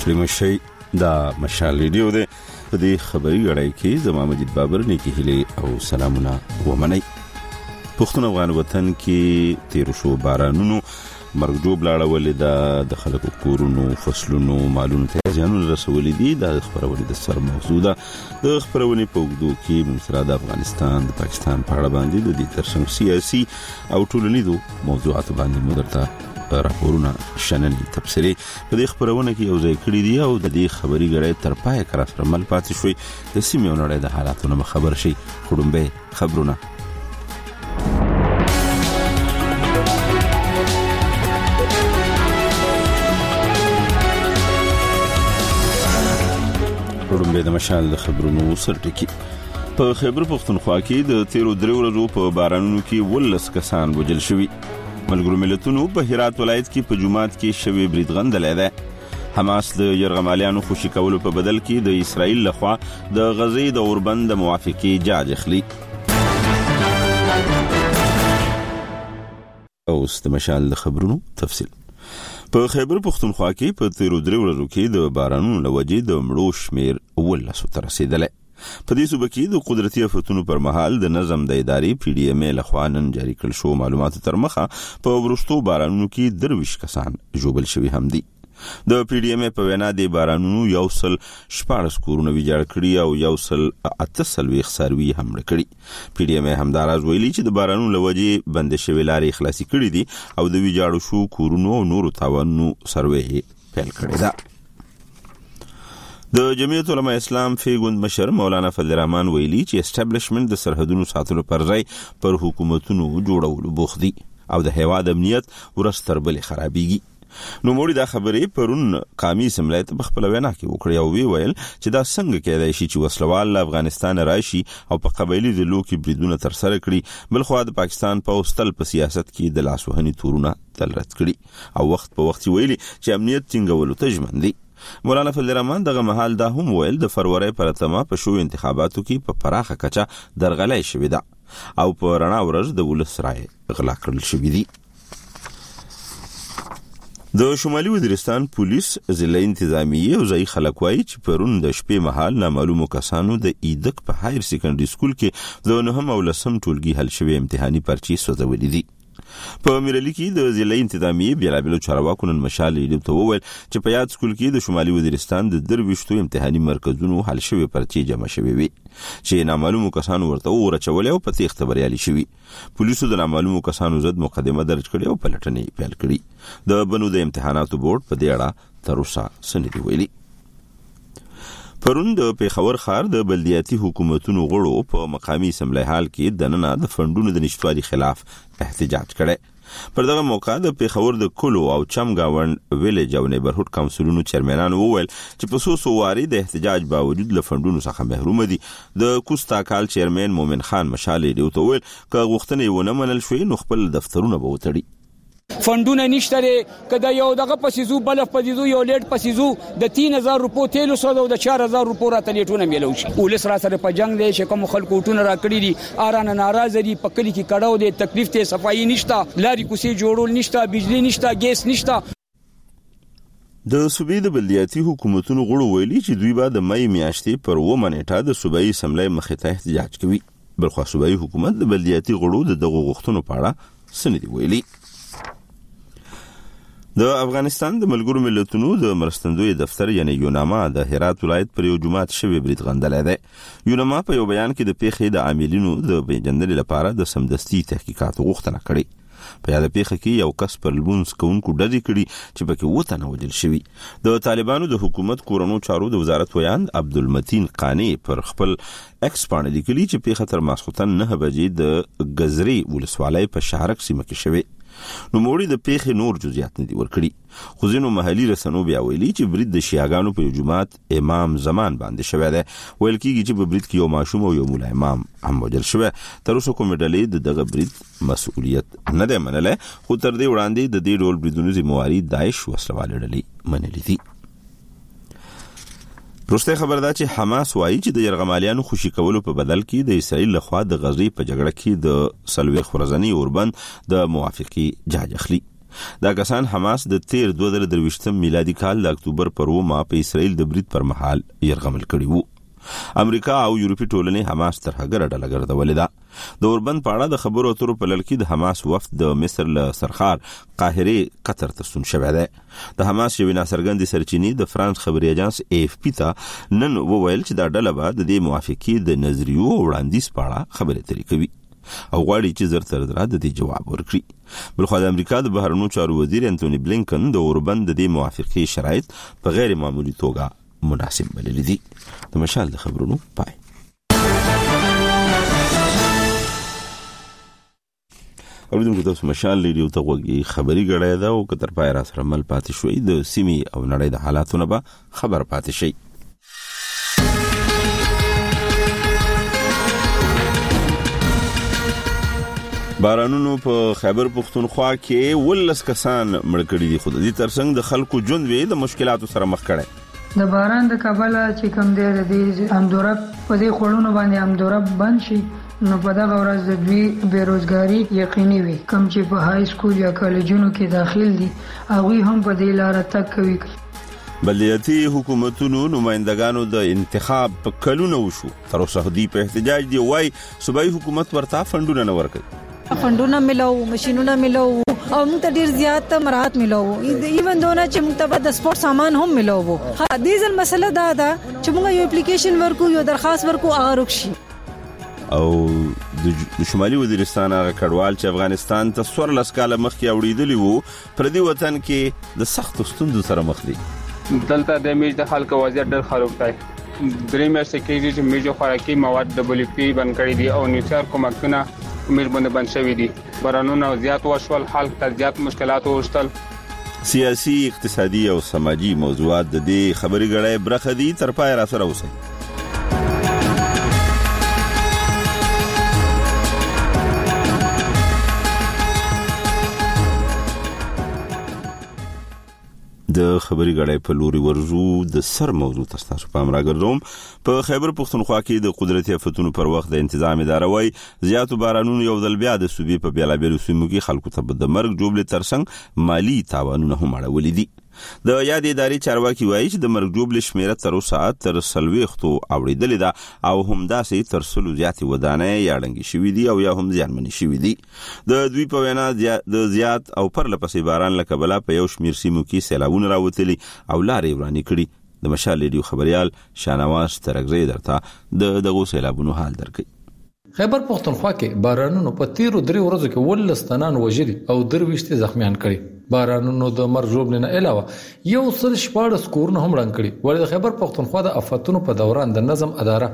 ستړي مشئ دا مشال ریډیو دی. په دې خبري غړای کې زما مجید بابر نیکی هلي او سلامونه ومنئ. پښتون افغان وطن کې تیر شو بارانونو مرګ جوړ لاړولې د خلکو کورونو فصلونو مالونو ته ځانونه رسولې دي. د خبرونه د سر موضوع ده. د خبرونه په وګړو کې منسره د افغانستان د پاکستان په اړه باندې د دې ترڅنګ سیاسي او ټولنیزو موضوعات باندې مدرته راپورونه شننې تفسیري په دې خبرونه کې یو ځای کړی دي او د دې خبري غړې تر پای کرا سره مل پاتې شوی د سیمې ونړۍ د حالاتونو خبر شي. خړومبه خبرونه د مشال د خبرونو سرټکی. په خیبر پختونخوا کې د 13 ورځو په بارانونو کې 19 کسان وژل شوي. ملګرو ملتونو په هرات ولایت کې په جمعات کې شوی برید غندلې ده. حماس د یرغمالیانو خوشی کولو په بدل کې د اسرائیل لخوا د غزې د اوربند موافقه جاج اخلي. اوس د مشال د خبرونو تفصیل. په خیبر پختونخوا کې په 13 ورځو کې د بارانونو لوجې د مړو شمیر 19 ته رسیدلی. په دې صوبه کې د قدرتي آفتونو پر مهال د نظم د ادارې PDM لخوا نن جاری کړل شو معلوماتو تر مخه په ورستو بارانونو کې 23 کسان ژوبل شوي هم دي. د PDM په وینا د بارانونو 114 کورونه ویجاړ کړي او 148 څاروي هم مړ کړي. PDM همداراز ویلي چې د بارانونو لوجې بند شوي لارې خلاصي کړي دي او د ویجاړو شو کورونو او نورو تاوانونو سروې پیل کړي ده. د جمعیت علماء اسلام فیګوند مشر مولانا فضل الرحمن ویلي چې اسټابلیشمنت د سرحدونو ساتلو پر ځای پر حکومتونو جوړولو بوخت دي او د هیواد امنیت ورستر بل خرابېږي. نو موږ دا خبرې پرون قومي سملایت په خپل وینا کې وکړې او ویل چې دا څنګه کېدای شي چې وسلوال افغانستان راشي او په قبایلی ضلعو کې بریدونه تر سره کړي، بلخو د پاکستان په اوستل په سیاست کې د لاسوهنې تورونه تل رد کړي او وخت په وخت ویلي چې امنیت ټینګولو ته ژمن دي. مولانا فضل الرحمن دغه مهال دا هم ویل د فروری پر اتمه په شو انتخاباتو کې په پراخه کچه درغلۍ شوې ده او په رڼا ورځ د ولس رائے غلا کړل شوې دي. د شمالي وزیرستان پولیس ضلع انتظامیه او ځای خلک وایي چې پرون د شپې مهال نامعلومو کسانو د ایدک په هایر سیکنډري سکول کې د 9 او 10 ټولګي حل شوی امتحاني پرچې سوځولې دي. په میرلی کې د ضلع انتظامیه بیلابلو چارواکو نن مشال ریډیو ته وویل چې په یاد سکول کې د شمالي وزیرستان د 23 امتحاني مرکزونو حل شوی پرچې جمع شوی وي چې نامعلومو کسانو ورته ورچولې او په تېښته بریالي شوي. پولیسو د نامعلومو کسانو ضد مقدمه درج کړې او پلټنې پیل کړې. د بنو د امتحاناتو بورډ په دې اړه تر اوسه څه نه دي ویلي. پرون د پیښور ښار د بلدیاتي حکومتونو غړو په مقامي اسمبلی هال کې د نن د فندونو د نشټوالي خلاف احتجاج کړي. پر دغه موقع د پیښور د کلو او چمګاوند ویلج او نیبرهود کونسلونو چیرمنانو وویل چې په سوسو واري د احتجاج باوجود له فندونو څخه محروم دي. د کوستا کال چیرمن مومن خان مشال دی ته ویل که غوښتنې ونه منل شوې نو خپل دفترونه به وتړي. فندونه نشته کده یو دغه پسیزو بلف پسیزو یو لیټ پسیزو د 3000 روپو تیلو سره او د 4000 روپو راته لیټونه میلو شي. ولس را سره په جنگ دی چې کوم خلکو ټونه را کړی دي ارانه ناراض دي په کلی کې کډاو دي تکلیف ته صفایي نشته لاري کوسي جوړول نشته بجلی نشته ګیس نشته. د صوبې د بلدیاتي حکومتونو غړو ویلي چې دوی به د مې میاشتې پر 9 نیټه د صوبایي اسمبلی مخې ته احتجاج کوي. بلخو صوبایي حکومت د بلدیاتي غړو دغه غوښتنو په اړه څه نه دی ویلي. د افغانستان د ملګرو ملتونو د مرستندوی دفتر یعنی یوناما د هرات ولایت پر یو جمعات شوی برید غندلې ده. یوناما په یو بیان کې د پیښې د عاملینو د پیژندلو لپاره د سمدستي تحقیقات غوښتنه کړې. په یاد پیښه کې یو کس پر لبونس کوونکو ډزې کړي چې پکې وطن وجل شوی. د طالبانو د حکومت کورونو چارو د وزارت ویاند عبدالمتین قانی پر خپل ایکس باندې لیکلي چې پیښه تر ماسخوتن 9 بجې د غزري ولسوالۍ په شهرک سیمه کې شوی. نو موړي د پیښې نور جزئیات نه دي ورکړي. خو ځینو محلي رسنیو بیا ویلي چې برید د شیعاګانو په جماعت امام زمان باندې شوی دی. ویل کېږي چې په برید کې یو ماشوم او یو مولا امام هم وژل شوی. تر اوسه کومې ډلې دغه برید مسؤلیت نه دی منلی، خو تر دې وړاندې د دې ډول بریدونو ذمہواري داعش وسلوالې ډلې منلې دي. روسته خبر ده چې حماس وایي چې د یرغمالیانو خوشی کولو په بدل کې د اسرائیل لخوا د غزې په جګړه کې د سلوي خورزنی اوربند د موافقي جاج اخلي. دا کسان حماس د 2023 میلادي کال د اکتوبر پر 2 په اسرائیل د برید پر مهال يرغمل کړي وو. امریکا او یورپی ټولنې حماس تر هغه ډله ګرځولې ده. د اوربند په اړه د خبرو اترو په لړ کې د حماس وفد د مصر له سرخار قاهره قطر ته ستون شوی دی. د حماس یو ناڅرګند سرچینې د فرانس خبري اژانس AFP ته نن وویل چې دا ډله به د دې موافقې د نظریو وړاندیز په اړه خبرې اترې کوي او غواړي چې زر تر زر د دې جواب ورکړي. بلخو د امریکا د بهرنیو چارو وزیر انټونی بلینکن د اوربند د دې موافقې شرایط په غیر معمولی توګه مناسب بللی دي. د مشال د خبرونو پای. اوریدونکو تاسو مشال ریډیو ته وګورئ. خبري غړای دا او کتر پای را سره مل پاتې شوي د سیمي او نړۍ د حالاتونو به خبر پاتې شي. بارانونو په خیبر پختونخوا کې 19 کسان مړ کړي دي. خو د دې ترڅنګ د خلکو ژوند وی د مشکلاتو سره مخ کړي. د باران د کبله چې کم دی د دې امدورب په دې خړونو باندې امدورب بند شي نو په دغه ورځ د دوی بیروزګاری یقیني وي. کم چې په های سکول یا کالجونو کې داخل دي هغوی هم په دې لار تک کوي. بلدیاتي حکومتونو نمائندگانو د انتخاب په کلونو وشو. تر اوسه دی په احتجاج دی وای صوبایي حکومت ورته فندونه نه ورکړي. فندونه ملو ماشينونه ملو او موږ ته ډیر زیات مراحت ملو. ایون دونه چې موږ ته د سپورت سامان هم ملو وو. دې ځل مسله دا ده چې موږ یو اپلیکیشن ورکو یو درخواست ورکو هغه رخصي. او د شمالي وزیرستان هغه کډوال چې افغانستان ته 14 کال مخکې اوریدلی وو پر دې وطن کې د سخت ستونزو سره مخ دي. دلته د میج د خلکو وضعیت ډېر خراب دی. درې میاشتې کېږي چې میجو خوراکي مواد د WFP بند کړي دي او نیوکلیر کومکونه میج باندې بند شوي دي. بارانونه زیات وشول، خلک ته زیات مشکلات وشتل. سیاسي، اقتصادي او سماجي موضوعات د دې خبري غړې برخه دي. تر پای را سره اوسئ. د خبري غړې په لوري ورزو د سر موضوع تاسو په امر راګرځوم. په خیبر پختونخوا کې د قدرتي آفتونو پر وخت د تنظیم اداره وای زیاتو بارانونو یو ځل بیا د صوبې په بیلابیلو سیمو کې خلکو ته د مرګ جوړل ترڅنګ مالی تاوانونه هم اړولې دي. د یاد ادارې چارواکي وایي چې د مرګ جوړل شمیره تر اوسه تر 40 اوریدل ده او هم داسې تر 100 زیاتې ودانۍ یا ډنګي شوې دي او یا هم ځانمنې شوې دي. د دوی په وینا د زیات او پرلپسې باران له کبله په یو شمیر سیمو کې سیلابونه راوتلي او لارې ورانې کړي. د مشال ریډیو خبريال شانواز ترغزی درته دغه سیلابونو حال درکړي. خیبر پختونخوا کې بارانونو په 13 ورځو کې 19 تنان وژلي او 23 زخمیان کړي. بارانونو د مرګ جوړل نه علاوه یو څل شپاړس کورونه هم ړنګ کړي. ولې د خیبر پختونخوا د آفتونو په دوران د نظم اداره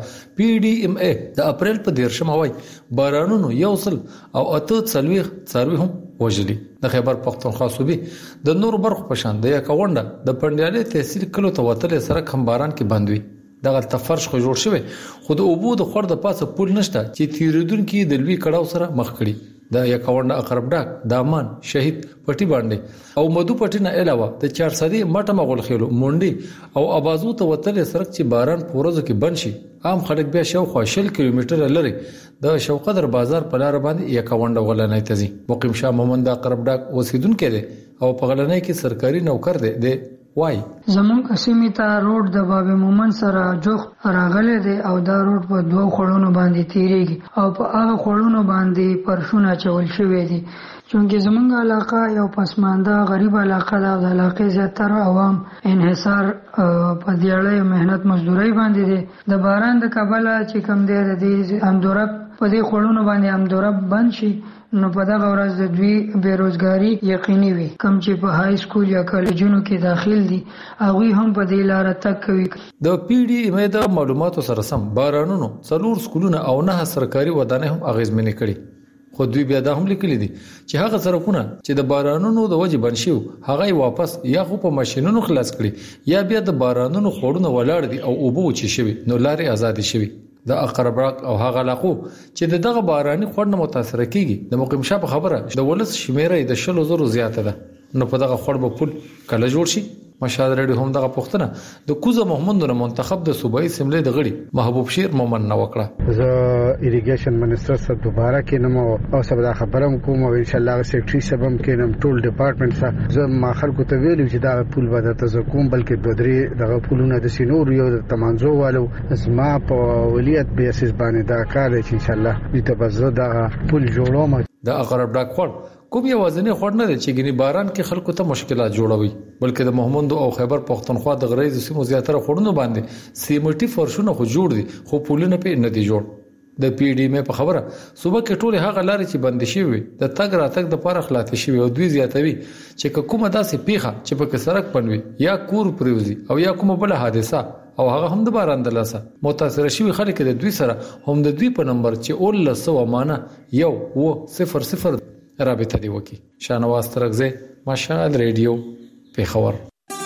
PDMA د اپریل په 13 وای بارانونو یو څل او 48 څاروي هم وژلي. د خیبر پختونخوا صوبې د نور برخو په شان د یکاونډه د پندیالي تحصیل کلو ته وتل سره کم باران کې بندوي. دغه تفرش خو جوړ شوی خو د اوبو د خور د پاسه پول نشته چې تیریدونکو د لوی کړهو سره مخ کړي. د یکاونډه اقرب ډاک، دامان، شهید پټي باندې او مدو پټي نه علاوه د 400 مټه مغول خېلو مونډي او ابازو ته وتل سرک چې باران پورزو کې بند شي. عام خلک بیا شاوخوا 60 کیلومتر لري د شوقدر بازار په لار باندې یکاونډه ولنۍ تزي. مقیم شاه محمد اقرب ډاک اوسیدونکو دی او په غلنۍ کې سرکاري نوکر دی وای زمونږ اسمی ته روډ د باب مومن سره جوخ راغله دي او دا روډ په دوه خړونو باندې تیریږي او په هغه خړونو باندې پرشونه چول شوی دي. چونکه زمونږ علاقه یو پسمانده غریب علاقه ده. د علاقې زیاتره عوام انحصار په دیاړه مهنت مزدوري باندې دي. د باران د کبله چې کم دی د دې امدورب په دې خړونو باندې امدورب بند شي نو په دغه ورځ د دوی بیروزګاری یقیني وي. کم چې په های سکول یا کالجونو کې داخل دي هغوی هم په دې لار تک کوي. د PDMA د معلوماتو سره سم بارانونو 4 سکولونه او 9 سرکاري ودانۍ هم اغیزمنې کړي. خو دوی بیا دا هم لیکلي دي چې هغه سرکونه چې د بارانونو د وجې بند شي هغه واپس یا خو په ماشينونو خلاص کړي یا بیا د بارانونو خورونه ولاړ دي او اوبو چي شوی نو لارې آزاد شوی. د اقربراک او هغه علاقو چې دغه باراني خور نه متاثر کیږي د مقیم شاه په خبره د ولس شمیره د 100,000 زیاته ده. نو په دغه خور به پول کله جوړ شي مشال ریډیو هم دغه پوښتنه د کوزه محمد نور منتخب د صوبایي اسمبلی د غړي محبوب شیر مومن نه وکړه. زه ایریګیشن منسٹر سره دوباره کینم او سبا خبرم کوم او ان شاء الله سیکریټری سبم کینم ټول ډپارټمنټ سره زه ما خلکو ته ویلو چې دا پول به تاسو کوم بلکې دوه درې دغه پولونه د سینور یو د تمانزو والو زما په ولیت به اساس باندې دا کار چې ان شاء الله دې ته بزه دا پول جوړوم. د اقرب ډاک خور کوم یوازینی خور نه دی چې ګني باران کې خلکو ته مشکلات جوړوي بلکې د محمد او خیبر پختونخوا د غریز سیمو زیاتره خورونو باندې سیمټي فرشونه خو جوړ دي خو پولونه په نه دي جوړ. د پی ډی مې په خبره صوبه کې ټول هغه لارې چې بند شي وي د تګ راتګ د پاره خلاص شي او دوی زیاتوي چې کومه داسې پیخه چې په سړک پنوي یا کور پریوزي او یا کومه بل حادثه او هغه هم د باران د لاسه متاثر شوی خلک د دوی سره هم د دوی په نمبر چې اول سو مانه 100 رابطه دی وکي. شانواز ترغزه مشال ریډیو پیښور.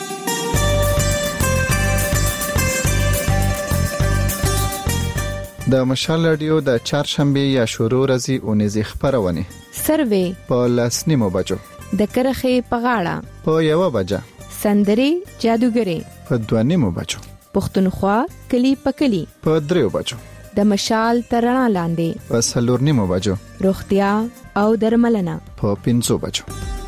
د مشال رادیو د چهارشنبه یا شروع ورځې اونیزې خبرونه سروې په لاسنیمو بجو د کرخې په غاړه په یو بجه سندري جادوګري په دوانیمو بجو پښتونخوا کلی په کلی په دریو بجو د مشال ترنا لاندې په سلورنیمو بجو روغتیا او درملنه په 5 بجو.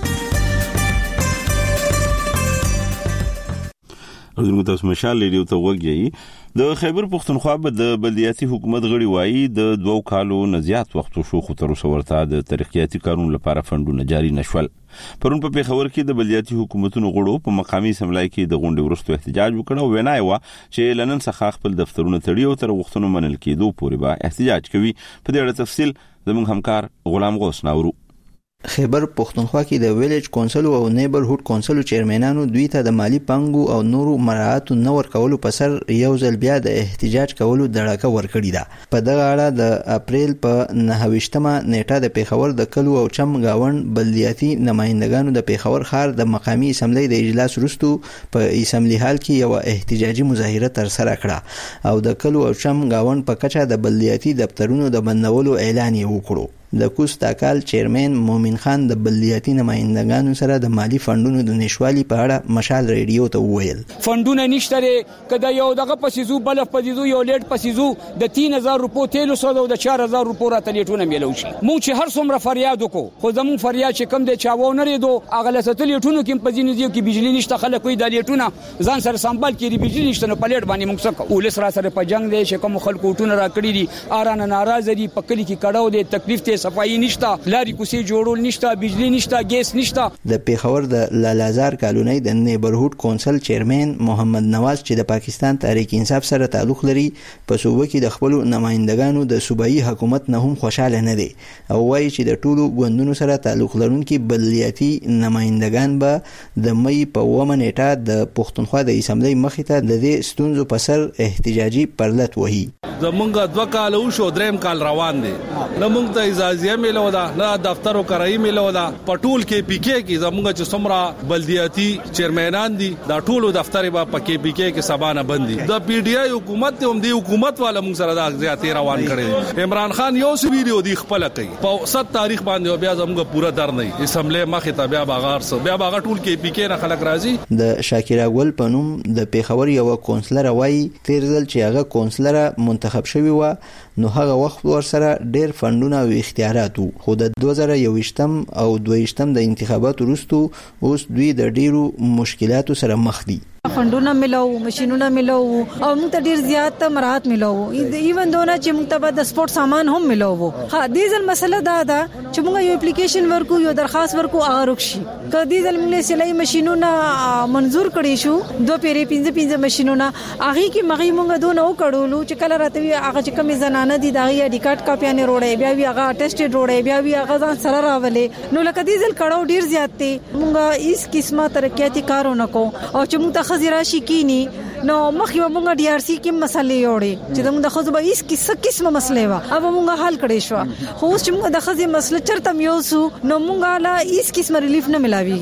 اذن تاسو مشال ریډیو ته وګورئ. د خیبر پختونخوا د بلدیاتي حکومت غړي وایي د 2 کالو نزيات وخت شو خو تر اوسه ورته د ترقیاتي کارونو لپاره فندونه جاري نشول. پرون په پیښور کې د بلدیاتي حکومتونو غړو په مقامي اسمبلی کې د غونډې وروسته احتجاج وکړ او وینا یې و چې لنن څخه خپل دفترونه تړي او تر وختونو منل کېدو پورې به احتجاج کوي. په دې اړه تفصیل زموږ همکار غلام غوث ناورو. خیبر پختونخوا کې د ویلیج کونسل او نیبرهود کونسل چیرمنانو دوی ته د مالی پنګو او نورو مراعاتو نور کولو په سر یو ځل بیا د احتجاج کولو دړه ورکړی ده. په دغه اړه د اپریل په 9مه نیټه د پیښور د کلو او چم گاوند بلدیاتي نمائندګانو د پیښور ښار د مقامی اسمبلی د اجلاس وروسته په اسمبلی هال کې یو احتجاجي مظاهره تر سره کړه او د کلو او چم گاوند په کچه د بلدیاتي دفترونو د بندولو اعلان یې وکړو. د کوستاکال چیرمن مومن خان د بلدیاتي نمائندګانو سره د مالی فندونو د نشوالي په اړه مشال ریډیو ته وویل فندونه نشته کدا یو دغه پسیزو بلف پسیزو یو لیټ پسیزو د 3000 روپو تیلو سود او د 4000 روپو را تلیټونه میلو شي. مو چې هر څومره فریاد وکړو خو زمون فریاد چې کم د چاوو نه ریدو اغله ستلیټونو کې په ځینو ځایو کې بجلی نشته خلک وي د لیټونه ځان سره سنبال کړي بجلی نشته نو پلیټ باندې موږ څه اولس را سره په جنگ دی چې کوم خلکو ټونه را کړی دي ارانه ناراضه دي په کلی کې کډاو دي تکلیف ته صفائی نشته لاري کوسي جوړول نشته بجلی نشته ګیس نشته. د پیښور د لالازار کالونی د نیبرهود کونسل چیرمن محمد نواز چې د پاکستان تحریک انصاف سره تعلق لري په صوبه کې د خپل نمائندګانو د صوبایي حکومت نه هم خوشاله نه دي او وایي چې د ټولو ګوندونو سره تعلق لرونکي بلدیاتي نمائندګان به د مې په 9 نیټه د پښتونخوا د اسمبلی مخې ته د دې ستونزو په سر احتجاجي پرلط وهي. زمونږ 2 کال او شو دریم کال روان دي نه مونږ ته اجازه ملو ده نه دفتر او کرایي ملو ده پټول کې پی کې کې زمونږ چې سمرا بلدیاتي چیرمنان دي دا ټولو دفتر به پکې پی کې کې سبانه بندي د پی ډی آی حکومت ته هم دی حکومت والا مونږ سره د زیاتې روان کړي. عمران خان یو سی ویډیو دی خپل کوي په 7 تاریخ باندې بیا زمونږ پورا در نه اسمبلی مخه ته بیا باغار سو بیا باغ ټول کې پی کې نه خلک راځي. د شاکر اول پنوم د پیښور یو کونسلر وایي تیر ځل چې هغه کونسلر منتخب شوی و نو هغه وخت ورسره ډېر فندونه او اختیارات خو د 2021 او 22 د انتخاباتو وروسته اوس دوی د ډېرو مشکلاتو سره مخ دي. فندونه ملو ماشينونه ملو او موږ ته ډیر زیات مراد ملو ایون دونه چې موږ ته د سپورت سامان هم ملو ها دیزل مسله دا ده چې موږ یو اپلیکیشن ورکو یو درخواست ورکو هغه رخصي ک دیزل موږ سلای ماشينونه منزور کړی شو 2 پیری 15 ماشينونه هغه کې مغي موږ دونه وکړولو چې کله راته هغه چې کمی زنانه دي دا یې ډیکارت کاپیانه روړې بیا وی هغه ټیسټډ روړې بیا وی هغه ځان سره راولې نو لکه دیزل کړهو ډیر زیات دي موږ هیڅ قسمه ترقیاتي کارونه کو او چې موږ راشي کینی نو مخې مونږ ډي ار سي کې مسلې وړي چې موږ د خزو به هیڅ قسمه مسلې وا او موږ حل کړی شو خو چې موږ د خزې مسله چرته میوسو نو موږ لا هیڅ قسمه ریلیف نه ملاويږي.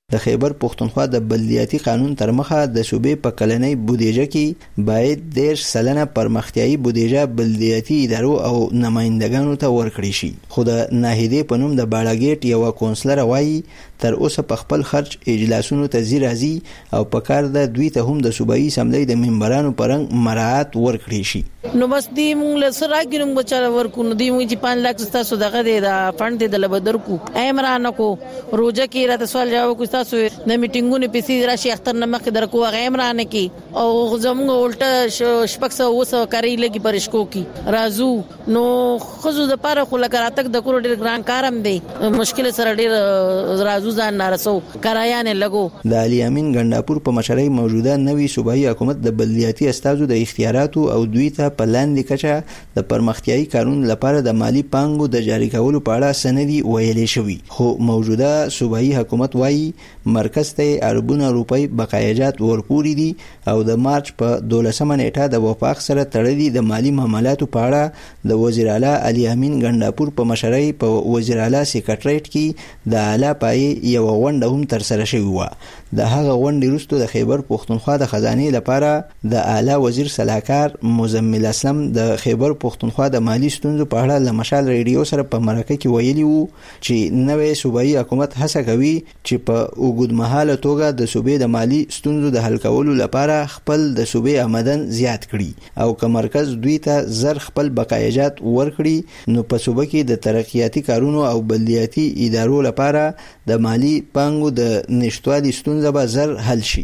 د خیبر پښتونخوا د بلدیاتي قانون تر مخه د صوبې په کلنۍ بودیجه کې باید 10% پرمختیايي بودیجه بلدیاتي ادارو او نمائندګانو ته ورکړي شي. خو د ناهیدې په نوم د باړاګیټ یو کونسلر وایي تر اوسه په خپل خرج اجلاسونو ته زی راځي او په کار د دوی ته هم د صوبایي اسمبلی د ممبرانو پرنګ مراعات ورکړي شي. نو بس دی مونږ له سره راګرم بچاره ورکو نو دی مونږ چې 5 لک تاسو دغه دی دا فند د لبدر کو ایمران کو روزه کې راته سوال جواب کو تاسو د میټینګونو پیسې راشي اختر نه مخ در کو ایمران کې او زموږ الټه شپږ وسو کاری لګي پرشکو کې رازو نو خزو د پاره خو لکه راتک د کور ډیر ګران کارم دی مشکل سره ډیر رازو ځان نارسو کرایا نه لګو. د علي امین ګنداپور په مشرۍ موجوده نوې صوبایي حکومت د بلدیاتي استازو د اختیاراتو او دوی ته په لاندې کچه د پرمختیايي کارونو لپاره د مالی پانګو د جاری کولو په اړه سندي ویلې شوی. خو موجوده صوبایي حکومت وایي مرکز ته اربونه روپۍ بقایجات ورکوري دي او د مارچ په 12 نیټه د وفاق سره تړلي د مالی معاملاتو په اړه د وزیر اعلی علي امین ګنداپور په مشرۍ په وزیر اعلی سیکریټریټ کې د اعلی پای یو غونډه هم تر سره شوی و. د هغه غونډې وروسته د خیبر پښتونخوا د خزانه لپاره د اعلی وزیر صلاحکار مزمل اسلم د خیبر پښتونخوا د مالی ستونزو په اړه له مشال ریډیو سره په مرکه کې ویلي وو چې نوې صوبایي حکومت هڅه کوي چې په اوږدمهاله توګه د صوبې د مالی ستونزو د حل کولو لپاره خپل د صوبې آمدن زیات کړي او که مرکز دوی ته زر خپل بقایجات ورکړي نو په صوبه کې د ترقیاتي کارونو او بلدیاتي ادارو لپاره د مالی پانګو د نشټوالي ستونزه به زر حل شي.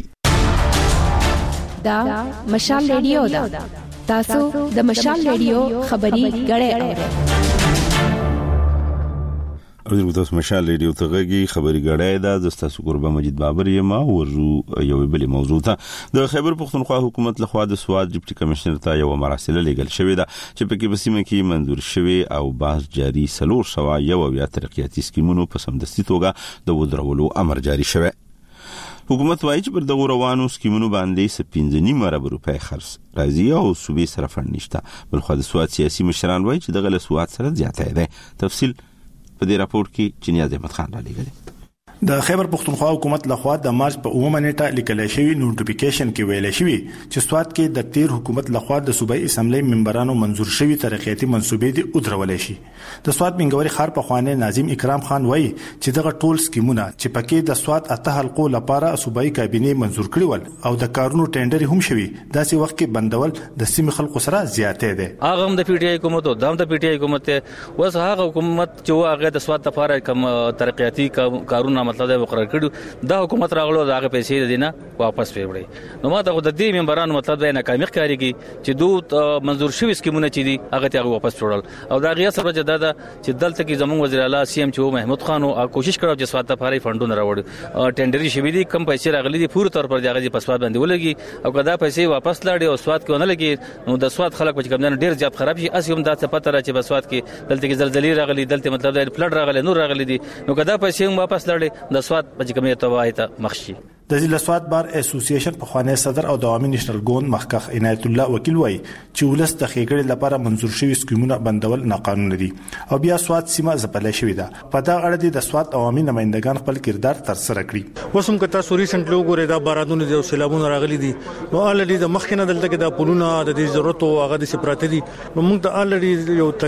دا مشال ریډیو دا تاسو د مشال ریډیو خبري غړې اورئ. او تاسو مشال ریډیو ته غږی خبري غړې دا د تاسو قربان مجید بابر یما ورجو یو بل موضوع ته د خیبر پښتونخوا حکومت لخوا د سواد ډیپټي کمشنر ته یو مراسله لګل شوې ده چې په کې بسیمه کې منظور شوی او بحث جاری سلور سوا یو بیا ترقیاتي سکیمونو په سمدستي توګه د ودرولو امر جاری شوی. حکومت وایي چې پر دغه روانو سکیمونو باندې 15.5 ارب روپۍ خرڅ راځي او صوبې سره فند نشته. بلخو د سواد سیاسي مشران وایي چې دغه له سواد سره زیاته ده. تفصیل په دې راپور کې چنیاز احمد خان را لېږلی. د خیبر پښتونخوا حکومت لخوا د مارچ په 9 نیټه لیکل شوی نوټیفیکیشن کې ویل شوی چې سواد کې د تیر حکومت لخوا د صوبایي اسمبلی ممبرانو منظور شوی ترقیاتي منصوبې دي ودرولې شي. د سواد منګوري خار په خوانه ناظم اکرام خان وایي چې دغه ټول سکیمونه چې پکې د سواد اته حلقو لپاره صوبایي کابینه منظور کړي ول او د کارونو ټینډر هم شوی داسې وخت کې بندول د سیمې خلکو سره زیاته ده. هغه هم د پی ټی آی حکومت او د پی ټی آی حکومت وس هغه حکومت چې هغه د سواد لپاره کوم ترقیاتي کارونه مطلب د مقرر کړو دا حکومت راغلو دا هغه پیسې دینه واپس پیوړي. نو ما ته د دې ممبرانو مطلب دا نه کامیخ کاریږي چې دوی منظور شوی سکیمونه چې دي هغه ته واپس وړل او دا غیا سره جدا ده چې دلته کې زموږ وزیر اعلی سی ام چې محمود خان او کوشش کړو چې سواد لپاره فندونه راوړي ټینډر شوی دي کم پیسې راغلي دي پوره تور پر دغه په سواد باندې ولګي او کدا پیسې واپس لاړي او سواد کې ونه لګي نو د سواد خلک چې کم نه ډیر زیات خراب شي اس هم دا څه پته را چې په سواد کې دلته کې زلزلې راغلي دلته مطلب دا فلډ راغلي نور راغلي دي نو کدا پیسې هم واپس لاړي د سواد په کومه توایته مخشي. د ضلع سواد بار اسوسییشن په خوانه صدر او د عوامي نېشنل ګوند مخکخ عنایت الله وکیل وای چې ولس د خېګړې لپاره منظور شوی سکیمونه بندول ناقانوني دي او بیا سواد سیمه زپلې شوې ده. په دا اړه د سواد عوامي نمائندگان خپل کردار تر سره کړی. وسم کته سوري سنټلو ګورې دا بارانونه دي او سیلابونه راغلي دي نو الډي د مخکنه دلته کې دا پلونه د دې ضرورت او هغه د سپراته دي نو موږ ته الډي یو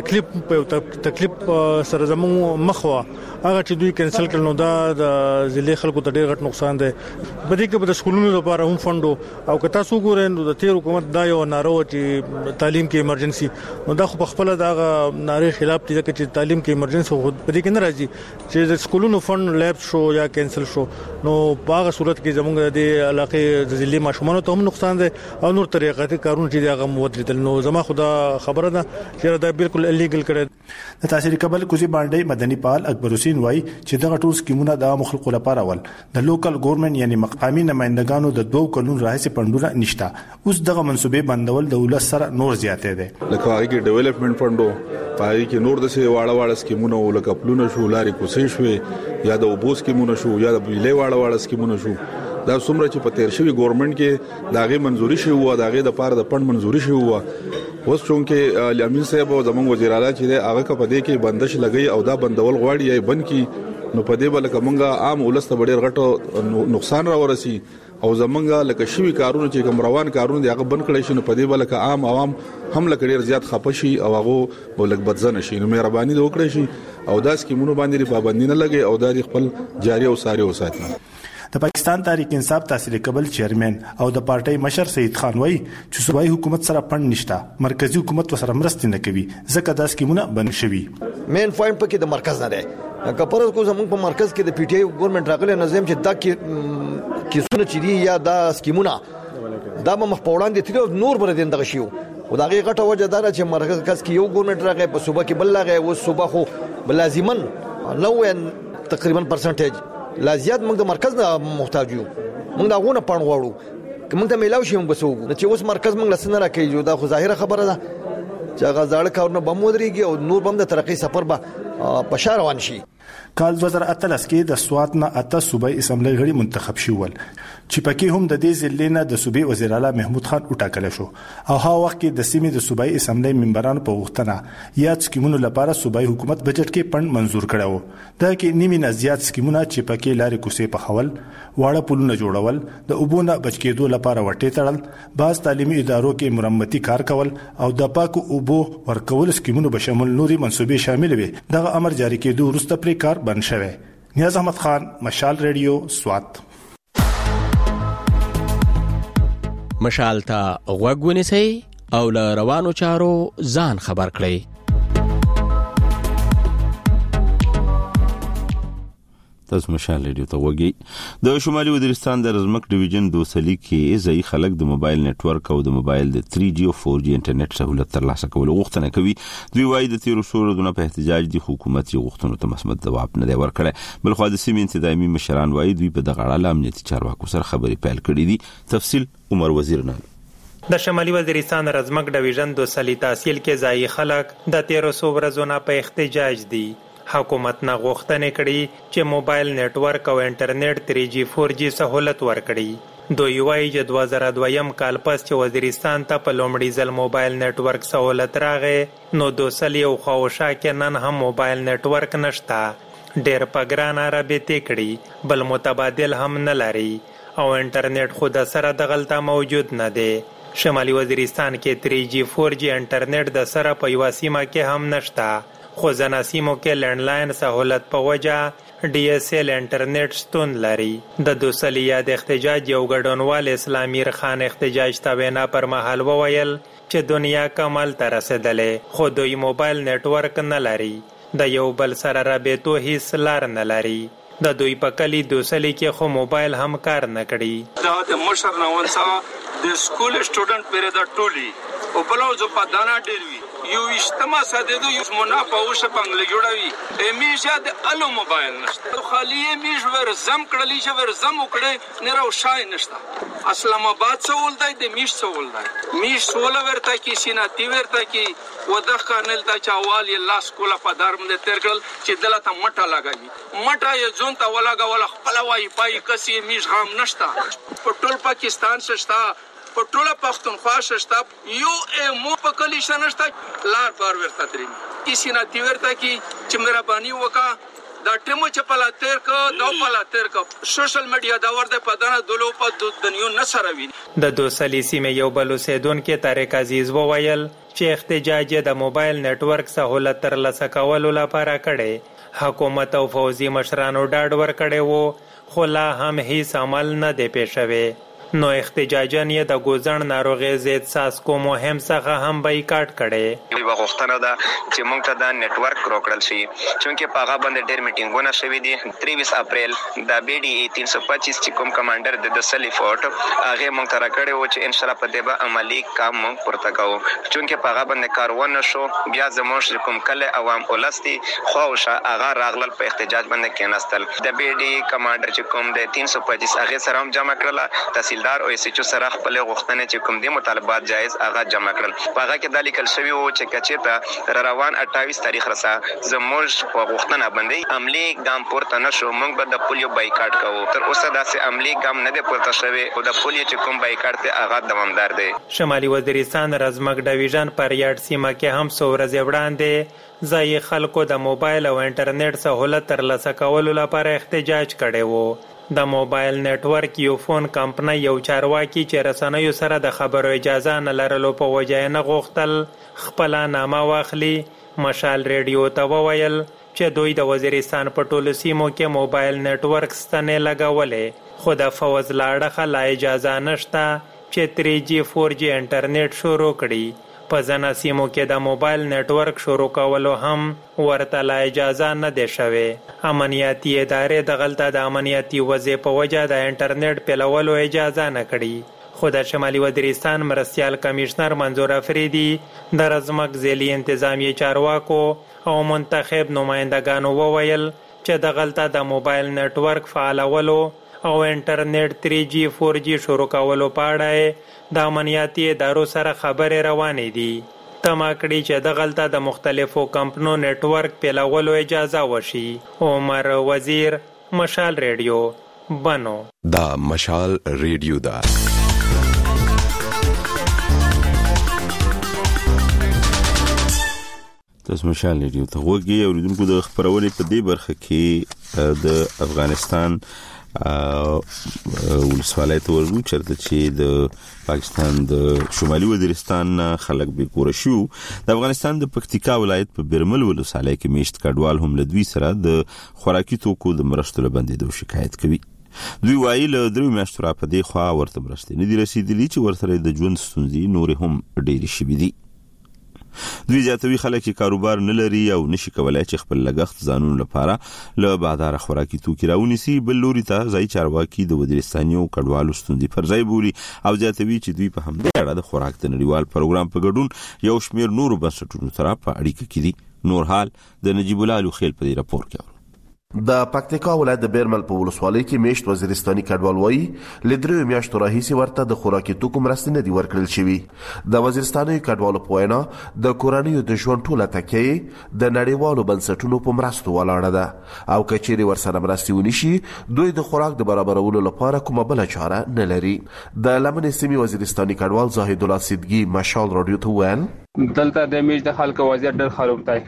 تکلیف سره زموږ مخوا هغه چې دوی کینسل کړل نو دا د ضلع خلکو ته ډېر غټ نقصان دی. بده کې د سکولونو لپاره هم فندو او که تاسو ګورئ نو د تیر حکومت دا یو نارو چې تعلیم کې ایمرجنسي نو دا خو په خپل دا نارې خلاف دي چې تعلیم کې ایمرجنسي خو بده کې نه راځي چې د سکولونو فند لیب شو یا کینسل شو نو په هغه صورت کې زموږ د علاقې د ضلع ماشومانو ته هم نقصان دی او نور طریقې کارونه چې هغه مودریدل نو زما خدا خبره ده چې دا بالکل الیګل کړي. د تحصیل قبل کوزي باندې مدني پال اکبر حسین وای چې دغه ټول سکیمونه د مخلوق لپاره ول د لوکل ګورنمنت یعنی مقامي نمائندگانو د 2 کلونو راهیسې پندونه نشته. اوس دغه منصوبې بندول د ولس سره نور زیاتې ده. لکه هغه کې ډیولپمنٹ فندو پای کې نور د سي واړه سکیمونه ولکه پلونه شو لارې کوسې شوې یا د اوبو سکیمونه شو یا د بجلی واړه سکیمونه شو دا څومره چې په تیر شوی ګورنمنت کې داغه منزوري شوی و داغه د پاره د پند منزوري شوی و اوس چونکه امین صاحب او زموږ وزیر اعلی چې هغه په دې کې بندش لګي او دا بندول غواړي یا بند کی نو په دې بل کومه عام ولسته ډېر غټو نقصان را ورسي او زمونږه لکه شوی کارونه چې کوم روان کارونه دی هغه بند کړی شي نو په دې بل کې عام عوام هم لکه ډېر زیات خپشي او هغه بولک بدزنه شي نو مهرباني دې وکړئ شي او دا سکیمونو باندې پابندي نه لګي او دا خپل جاري او ساري وساتي. د پاکستان تحریک انصاف تحصیل قبل چیرمن او د پارټي مشر سید خان وای چې صوبایي حکومت سره پند نشته مرکزی حکومت سره مرسته نه کوي ځکه دا سکیمونه بند شوي. مین پوینټ پکې د مرکز نه دی کپرز کو زمونږ په مرکز کې د پی ټی آی ګورنمنت راغلی نظام چې دا کیسونه چې دی یا دا سکیمونه دا مخ په وړاندې تل نور بر دین دغه شیو او دا غټه وجه دا چې مرکز کې یو ګورنمنت راغی په صوبه کې بل راغی او صوبه خو بلازمن 90 تقریبا پرسنټیج لازیات موږ د مرکز نه محتاج یو موږ دا غونه پړ غواړو کوم ته میلاو شي موږ بسو چې اوس مرکز موږ لسنه راکې دا خو ظاهره خبره ده چې هغه ځاړه کارونه بم ودرېږي او نور بم د ترقی سفر به بشار روان شي. کال 2013 کې د سوات نه اته صوبایي اسمبلی غړي منتخب شول چې پکې هم د دې ضلع نه د صوبې وزیر اعلی محمود خان وټاکل شو او هغه وخت کې د سیمې د صوبایي اسمبلی ممبرانو په غوښتنه یا سکیمونو لپاره صوبایي حکومت بجټ کې پند منزور کړو دا کې نیمه نه زیات سکیمونه چې پکې لارې کوسې په خول واړه پلونه جوړول د اوبونه بچ کېدو لپاره وټې تړل باز تعلیمي ادارو کې مرمتي کار کول او د پاکو اوبو ورکول سکیمونو به شامل نوري منصوبې شامل وي دغه امر جاری کېدو وروسته پرې کار بند شوی. نیاز احمد خان مشال ریډیو سوات. مشال ته غوږ ونیسئ او له روانو چارو ځان خبر کړئ. تاسو مشال ریډیو ته وګورئ. د شمالي وزیرستان د رزمک ډیویژن دوسلی کې ځای خلک د موبایل نتورک او د موبایل د 3G او 4G انټرنیټ سہولت ترلاسه کول غوښتنه کوي. دوی وايي د تیرو سورونو په احتجاج د حکومت یو غوښتنو ته مثبت ځواب نه دی ورکړی. بل خو د سیمې انتظامی مشران وايي دوی په دغه اړه امنیتي چارواکو سره خبرې پیل کړې دي. تفصیل عمر وزیر نه. د شمالي وزیرستان رزمک ډیویژن دوسلی تحصیل کې ځای خلک د تیرو سورونو په احتجاج دي. حکومت نه غوښتنې کړي چې موبایل نتورک او انټرنیټ 3G 4G سہولت ورکړي. دوی وايي چې 2002 کال پس چې وزیرستان ته په لومړي ځل موبایل نتورک سہولت راغې نو دوسلی او خواوشا کې نن هم موبایل نتورک نشته. ډېر په ګرانه رابطې کړي بل متبادل هم نه لري او انټرنیټ خو د سره دغلته موجود نه دی. شمالي وزیرستان کې 3G 4G انټرنیټ د سره په یوه سیمه کې هم نشته خو ځینو سیمو کې لینډلاین سہولت په وجه DSL انټرنیټ شتون لري. د دوسلی یاد احتجاج یو ګډونوال اسلامیر خان احتجاج ته وینا پر مهال وویل چې دنیا کمال ته رسېدلې خو دوی موبایل نتورک نه لري د یو بل سره رابطو هیڅ لار نه لري. د دوی په کلی دوسلی کې خو موبایل هم کار نه کړي. دا د مشر نوون څخه د سکول سټوډنټ پرې د ټولي او بلوز په دانا ډیر وی یو اجتماع ساده یو منافع او شپنګل جوړوي امیشه د الو موبایل نشته خالی میش ور زم کړلی چې ور زم وکړي نه راو شای نشته. اسلام آباد سوال دی د میش سوال دی میش سوال ورته کې سیناتی ورته کې و د خانل د چاوال الله سکول په دارم د ترګل چې دلته مټه لګوي مټه یې ځون ته ولاګه ولا خپل وای پای کسي میش غام نشته. په ټول پاکستان شته په ټوله پښتونخوا شته یو مو په کلی شنشته لار بار ورته دریم کسی نه دی ورته کی چې مهرباني وکا دا ټیمو چې پلا تیر کو دا پلا تیر کو سوشل میډیا دا ورده په دنه دلو په دنیو نسره وین. د دوسلی سیمه یو بل اوسیدون کې طارق عزیز وویل چې احتجاج د موبایل نتورک سہولت ترلاسه کولو لپاره کړي. حکومت او فوزي مشرانو ډاډ ورکړي وو خو لا هم هیڅ عمل نه دی پیښوي. نو احتجاجن یې د ګوزن ناروغي ضد ساسکو مهم څخه هم بایکاټ کړي. یو غوښتنه ده چې موږ ته د نتورک روکړل شي چونکې په هغه باندې ډېر میټینګونه شوي دي. 23 اپریل د BDE 325 چې کوم کمانډر د دوسلی فورټ هغه موږ ته راکړی و چې ان شاء الله په دې به عملی کام موږ پورته کوو چونکې په هغه باندې کار ونه شو. بیا زموږ کوم کله عوام ولستي خواوشه هغه راغلل په احتجاج باندې کېناستل. د BDE کمانډر چې کوم د 325 هغه سره هم جمع کړل تحصیل تحصیلدار او اس ایچ او سره خپل غوښتنې چې کوم دي مطالبات جایز هغه جمع کړل. په هغه کې د لیکل شوی وو چې کچېته روان 28 تاریخ رسا زموږ په غوښتنه باندې عملی ګام پورته نشو موږ به د پولیو بایکاټ کوو. تر اوسه داسې عملی ګام نه دی پورته شوی او د پولیو چې کوم بایکاټ دی هغه دوامدار دی. شمالي وزیرستان رزمک ډیویژن پر یاد سیمه کې هم څو ورځې وړاندې ځایي خلکو د موبایل او انټرنیټ سہولت ترلاسه کولو لپاره احتجاج کړی وو. د موبایل نتورک یو فون کمپنۍ یو چارواکي چې رسنیو سره د خبرو اجازه نه لرلو په وجه نه غوښتل خپل نامه واخلي. مشال ریډیو ته وویل چې دوی د وزیرستان په ټولو سیمو کې موبایل نتورک ستنې لګولې خو د فوز لاړه لا اجازه نشته چې 3G 4G انټرنیټ شروع کړي. په ځنه سیمو کې د موبایل نتورک شروع کولو هم ورته لا اجازه نه دی شوې. امنیتي ادارې د غلطه د امنیتي وضع په وجه د انټرنیټ پیلولو اجازه نه کړي. خو د شمالي وزیرستان مرستیال کمیشنر منظور افریدي د رزمک ځلي انتظامی چارواکو او منتخب نمائندگانو وویل چې د غلطه د موبایل نتورک فعالولو او انټرنیټ 3G 4G شروع کولو په اړه د امنیتي ادارو سره خبرې روانې دي. تمه کړي چې د غلطه د مختلفو کمپنو نتورک پیلولو اجازه وشي. عمر وزیر، مشال ریډیو، بنو. دا مشال ریډیو دا تاسو مشال ریډیو ته وګورئ. اوریدونکو د خبرولې په دې برخه کې د افغانستان ولسوالۍ ته ورغلو چرته چې د پاکستان د شمالي وزیرستان خلک به کور شو. د افغانستان د پکتیکا ولایت په برمل ولسوالۍ کې میشت کډوال هم لدوی سره د خوراکي توکو د مرستو لبندېدو شکایت کوي. دوی وایي له 3 میاشتو را په دې خوا ورته مرستې نه دي رسیدلي چې ورسره د ژوند ستونزې نور هم ډېرې شوي دي. دوی زیاتوي خلک چې کاروبار نه لري او نشي کولای چې خپل لګښت ځانونو لپاره له بازار خوراکي توکي راونیسي. بل لوري ته ځای چارواکي د وزیرستانیو کډوالو ستونزې پر ځای بولي او زیاتوي چې دوی په همدې اړه د خوراک د نړیوال پروګرام په ګډون یو شمېر نورو بنسټونو سره په اړیکه کې دي. نور حال د نجیب الله لوخیل په دې راپور کې. د پکتیکا ولایت د بیرمل په ولسوالۍ کې میشت وزیرستاني کډوال وایي له 3 میاشتو راهیسې ورته د خوراکي توکو مرستې نه دي ورکړل شوي. د وزیرستاني کډوالو په وینا د کورنیو د ژوند ټوله تکیه د نړیوالو بنسټونو په مرستو ولاړه ده او که چیرې ورسره مرستې ونشي دوی د خوراک د برابرولو لپاره کومه بله چاره نه لري. د لمنې سیمې وزیرستاني کډوال زاهد الله صدقي مشال رادیو ته وویل دلته د میش د خلکو وضعیت ډېر خراب دی.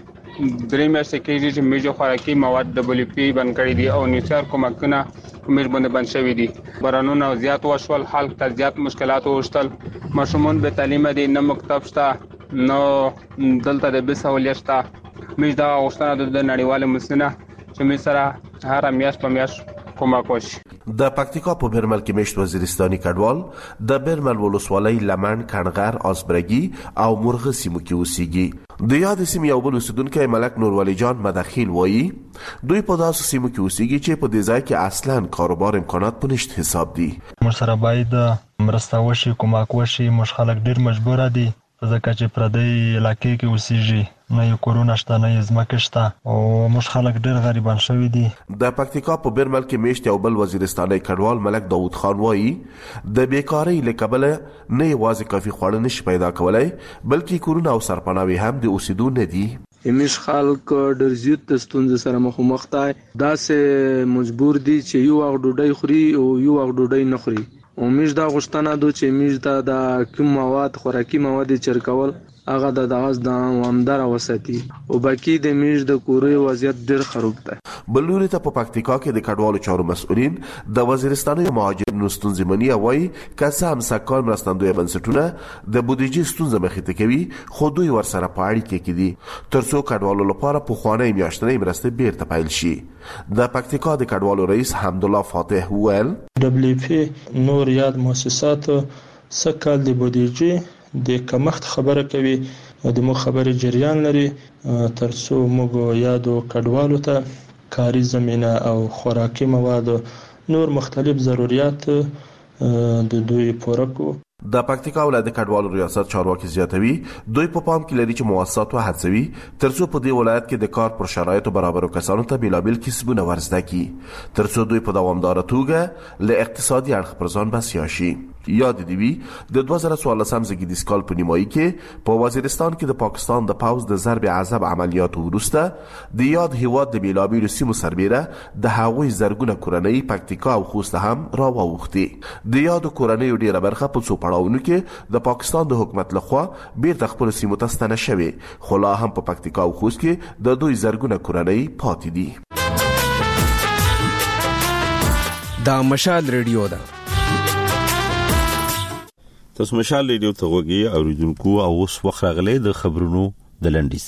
3 میاشتې کېږي چې میجو خوراکي مواد WFP بند کړي دي او نوسار کومکونه میج باندې بند شوي دي. بارانونه زیات وشول، خلک ته زیات مشکلات وشتل. ماشومان به تعلیم دي، نه مکتب شته، نه دلته د به سہولیت شته. میج دا غوښتنه د نړیوال مسنه چې می سره هر میاشت په میاشت کومک وشي. د پکتیکا په برمل کې میشت وزیرستاني کډوال د برمل ولسوالۍ لمن، کڼغر، آسبرګي او مرغه سیمو کې اوسېږي. د یاد سیمې یو بل اوسیدونکی ملک نورولي جان مدخیل وایي دوی په داسې سیمو کې اوسېږي چې په دې ځای کې اصلاً کاروبار امکانات په نشت حساب دي. موږ سره باید مرسته وشي، کومک وشي. موږ خلک ډېر مجبوره دي ځکه چې پردی علاقې کې اوسېږي، نه یې کورونه شته، نه یې ځمکې شته او موږ خلک ډېر غریبان شوي دي. د پکتیکا په برمل کې میشت یو بل وزیرستاني کډوال ملک داود خان وایي د بیکارۍ له کبله نه یوازې کافي خواړه نشي پیدا کولی بلکې کورونه او سرپناوي هم د اوسېدو نه دي. همیش خلک ډېر زیات د ستونزې سره مخامخ دي. داسې مجبور دي چې یو وخت ډوډۍ خوري او یو وخت ډوډۍ نه خوري. او میش دا غوښتنه ده چې میش د کوم مواد خوراکي مواد چرکول هغه د دغه د عوامدار وساتي او باقي د میش د کوري وضعیت ډېر خراب دی. بل لوري ته په پکتیکا کې د کډوالو چارو مسؤلین د وزیرستاني مهاجرینو ستونزې مني او وایي که څه هم سږکال مرستندویه بنسټونه د بودیجې ستونزه مخې ته کوي خو دوی ورسره په اړیکه کې دي تر څو کډوالو لپاره پخوانۍ میاشتنۍ مرستې بیرته پیل شي. د پکتیکا د کډوالو رئیس حمدالله فاتح وویل WFP نور یاد مؤسسات سږکال د بودیجې د کمښت خبره کوي او د مو خبرې جریان لري تر څو موږ یادو کډوالو ته کاري زمینه او خوراکي مواد نور مختلف ضرورت د دوی پوره کو. د پکتیکا ولایت کډوالو ریاست چارواکي زیاتوي دوی په پام کې لري چې مؤسسات وهڅوي ترڅو په دې ولایت کې د کار پر شرایطو برابرو کسانو ته بیلابیل کسبونه ورزده کړي ترڅو دوی په دوامداره توګه له اقتصادي اړخ پر ځان بسیا شي. یاد دی وی د 2014 زیږدیز کال په نیمایي کې په وزیرستان کې د پاکستان د پاوز د ضرب عذاب عملیاتو وروسته د یاد هیواد د بیلابیلو سیمو سربیره د هغوی زرګونه کورنۍ پکتیکا او خوست هم راووختې. د یاد کورنۍ ډیره برخه په څو پړاوونو کې د پاکستان د حکومت لخوا بیرته خپل سیمو ته ستنه شوې خو لا هم په پکتیکا او خوست کې د دوی زرګونه کورنۍ پاتې دي. دا مشال ریډیو ده. تاسو مشال ریډیو ته وګورئ او ریډونکو او اوس وخت راغلی د خبرونو د لنډیز.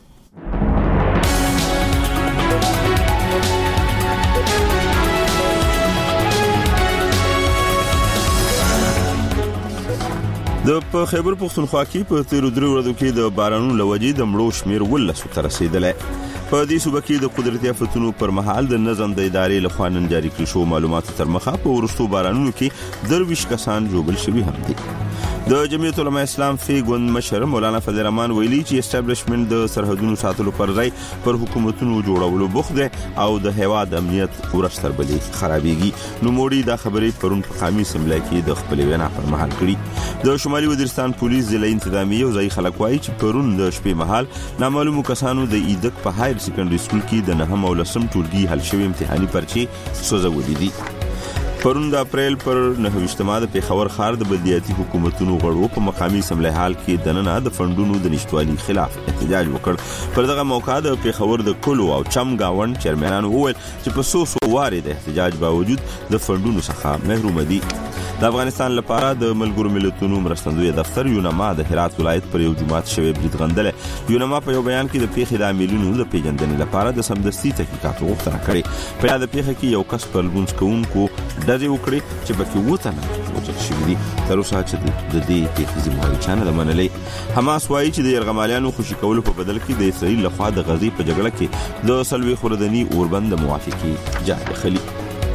د خیبر پختونخوا کې په تیرو درې ورځو کې د بارانونو لوجې د مړو شمیر 19 ته رسیدلی. په دې صوبه کې د قدرتي آفتونو پر مهال د نظم د ادارې لخوا نن جاری کړل شو معلوماتو تر مخه په ورستو بارانونو کې 23 کسان جوړل شوي هم دي. د جمعیت علماء اسلام فی ګوند مشر مولانا فضل الرحمن ویلي چې اسټابلیشمنت د سرحدونو ساتلو پر ځای پر حکومتونو جوړولو بوخت دی او د هیواد امنیت ورستر بلې خرابېږي. نو موړي دا خبرې پرون په قامي اسمبلی کې د خپل وینا پر مهال کړي. د شمالي وزیرستان پولیس ضلع انتظامیه او ځای خلک وایي چې پرون د شپې مهال نامعلومو کسانو د ایدک په هایر سیکنډري سکول کې د 9 او 10 ټولګي حل شوی امتحاني پرچې سوځولې دي. پرون د اپریل پر 9 د پیښور ښار د بلدیاتي حکومتونو غړو په مقامي اسمبلی حال کې دننه د فندونو د نشټوالي خلاف احتجاج وکړ. پر دغه موقع د پیښور د کلو او چم گاوند چیرمنانو وویل چې په سوسو واره د احتجاج باوجود د فندونو څخه محروم دي. د افغانستان لپاره د ملګرو ملتونو مرستندوی دفتر یونما د هرات ولایت پر یو جماعت شوی برید غندل. یونما په یو بیان کې د پیښې د عاملینو د پیژندنې لپاره د سمدستي تحقیقاتو غوښتنه کړې. په یاد پیښه کې یو کس پر لمونځ کوونکو ډزې وکړې چې پکې وټنه وژل شوي دي. تر اوسه چې د دې پیښې ذمہواري چا نه ده منلې. حماس وایي چې د یرغمالیانو خوشي کولو په بدل کې د اسرائیل لخوا د غزې په جګړه کې د څلوېښت ورځني اوربند موافقې جاري خلي.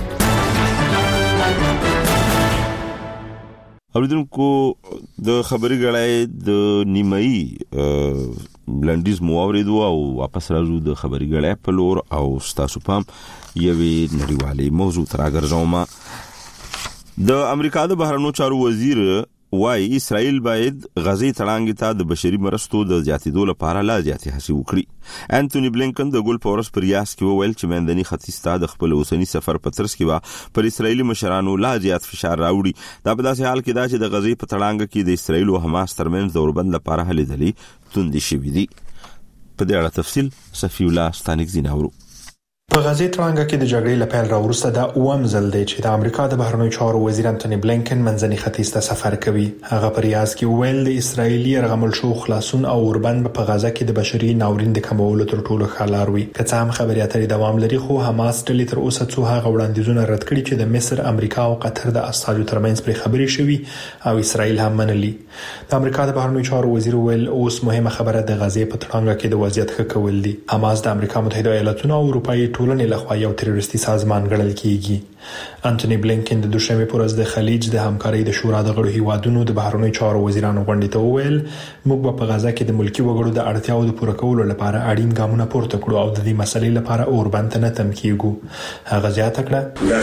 اوریدونکو د خبري غړای د نیمایي لنډیز موارد او واپس راځو د خبري غړای په لور او تاسو پام یوې نړیوالې موضوع تر راګرځوم. د امریکا د بهرنیو چارو وزیر وايي اسرائیل باید غزې تړانګې ته د بشري مرستو د زیاتېدو لپاره لا زیاتې هڅې وکړي. انټونی بلینکن د ګل پورس پر ریاض کې وویل چې مندني ختیځ ته د خپل اوسنی سفر په ترڅ کې پر اسرائیلي مشرانو لا زیات فشار راوړي. دا په داسې حال کې دا چې د غزې په تړانګ کې د اسرائیل او حماس ترمنځ د اوربند لپاره هلې ځلې توندې شوې دي. په دې اړه تفصیل صفی الله ستانک زیناورو. په غزې تړانګه کې د جګړې لپاره راوروسته دا اوم ځل دی چې د امریکا د بهرنیو چارو وزیر انټونی بلینکن منځني ختیځ ته سفر کوي. هغه په ریاض کې ویل د اسرایلی یرغمل شو خلاصون او اوربند په غزه کې د بشري ناورین د کمولو تر ټولو ښه لار وي. که څه هم خبري اترې دوام لري خو حماس ډلې تر اوسه څو هغه وړاندیزونه رد کړي چې د مصر، امریکا او قطر د استازو ترمنځ پر خبري شوي او اسرائیل هم منلي. د امریکا د بهرنیو چارو وزیر ویل اوس مهمه خبره د غزې په تړانګه کې د وضعیت ښه کول دي. حماس د امریکا متحده ایالاتونو او اروپאי ټولنې لخوا یو تروریستي سازمان ګڼل کیږي. انټونی بلینکن د دوشنبه پر ورځ د خلیج د همکارۍ د شورا د غړو هیوادونو د بهرنیو چارو وزیرانو غونډې ته وویل موږ په غزه کې د ملکی وګړو د اړتیاو د پوره کولو لپاره اړین ګامونه پورته کړو او د دې مسلې لپاره اوربند نه تم کیږو. هغه زیاته کړه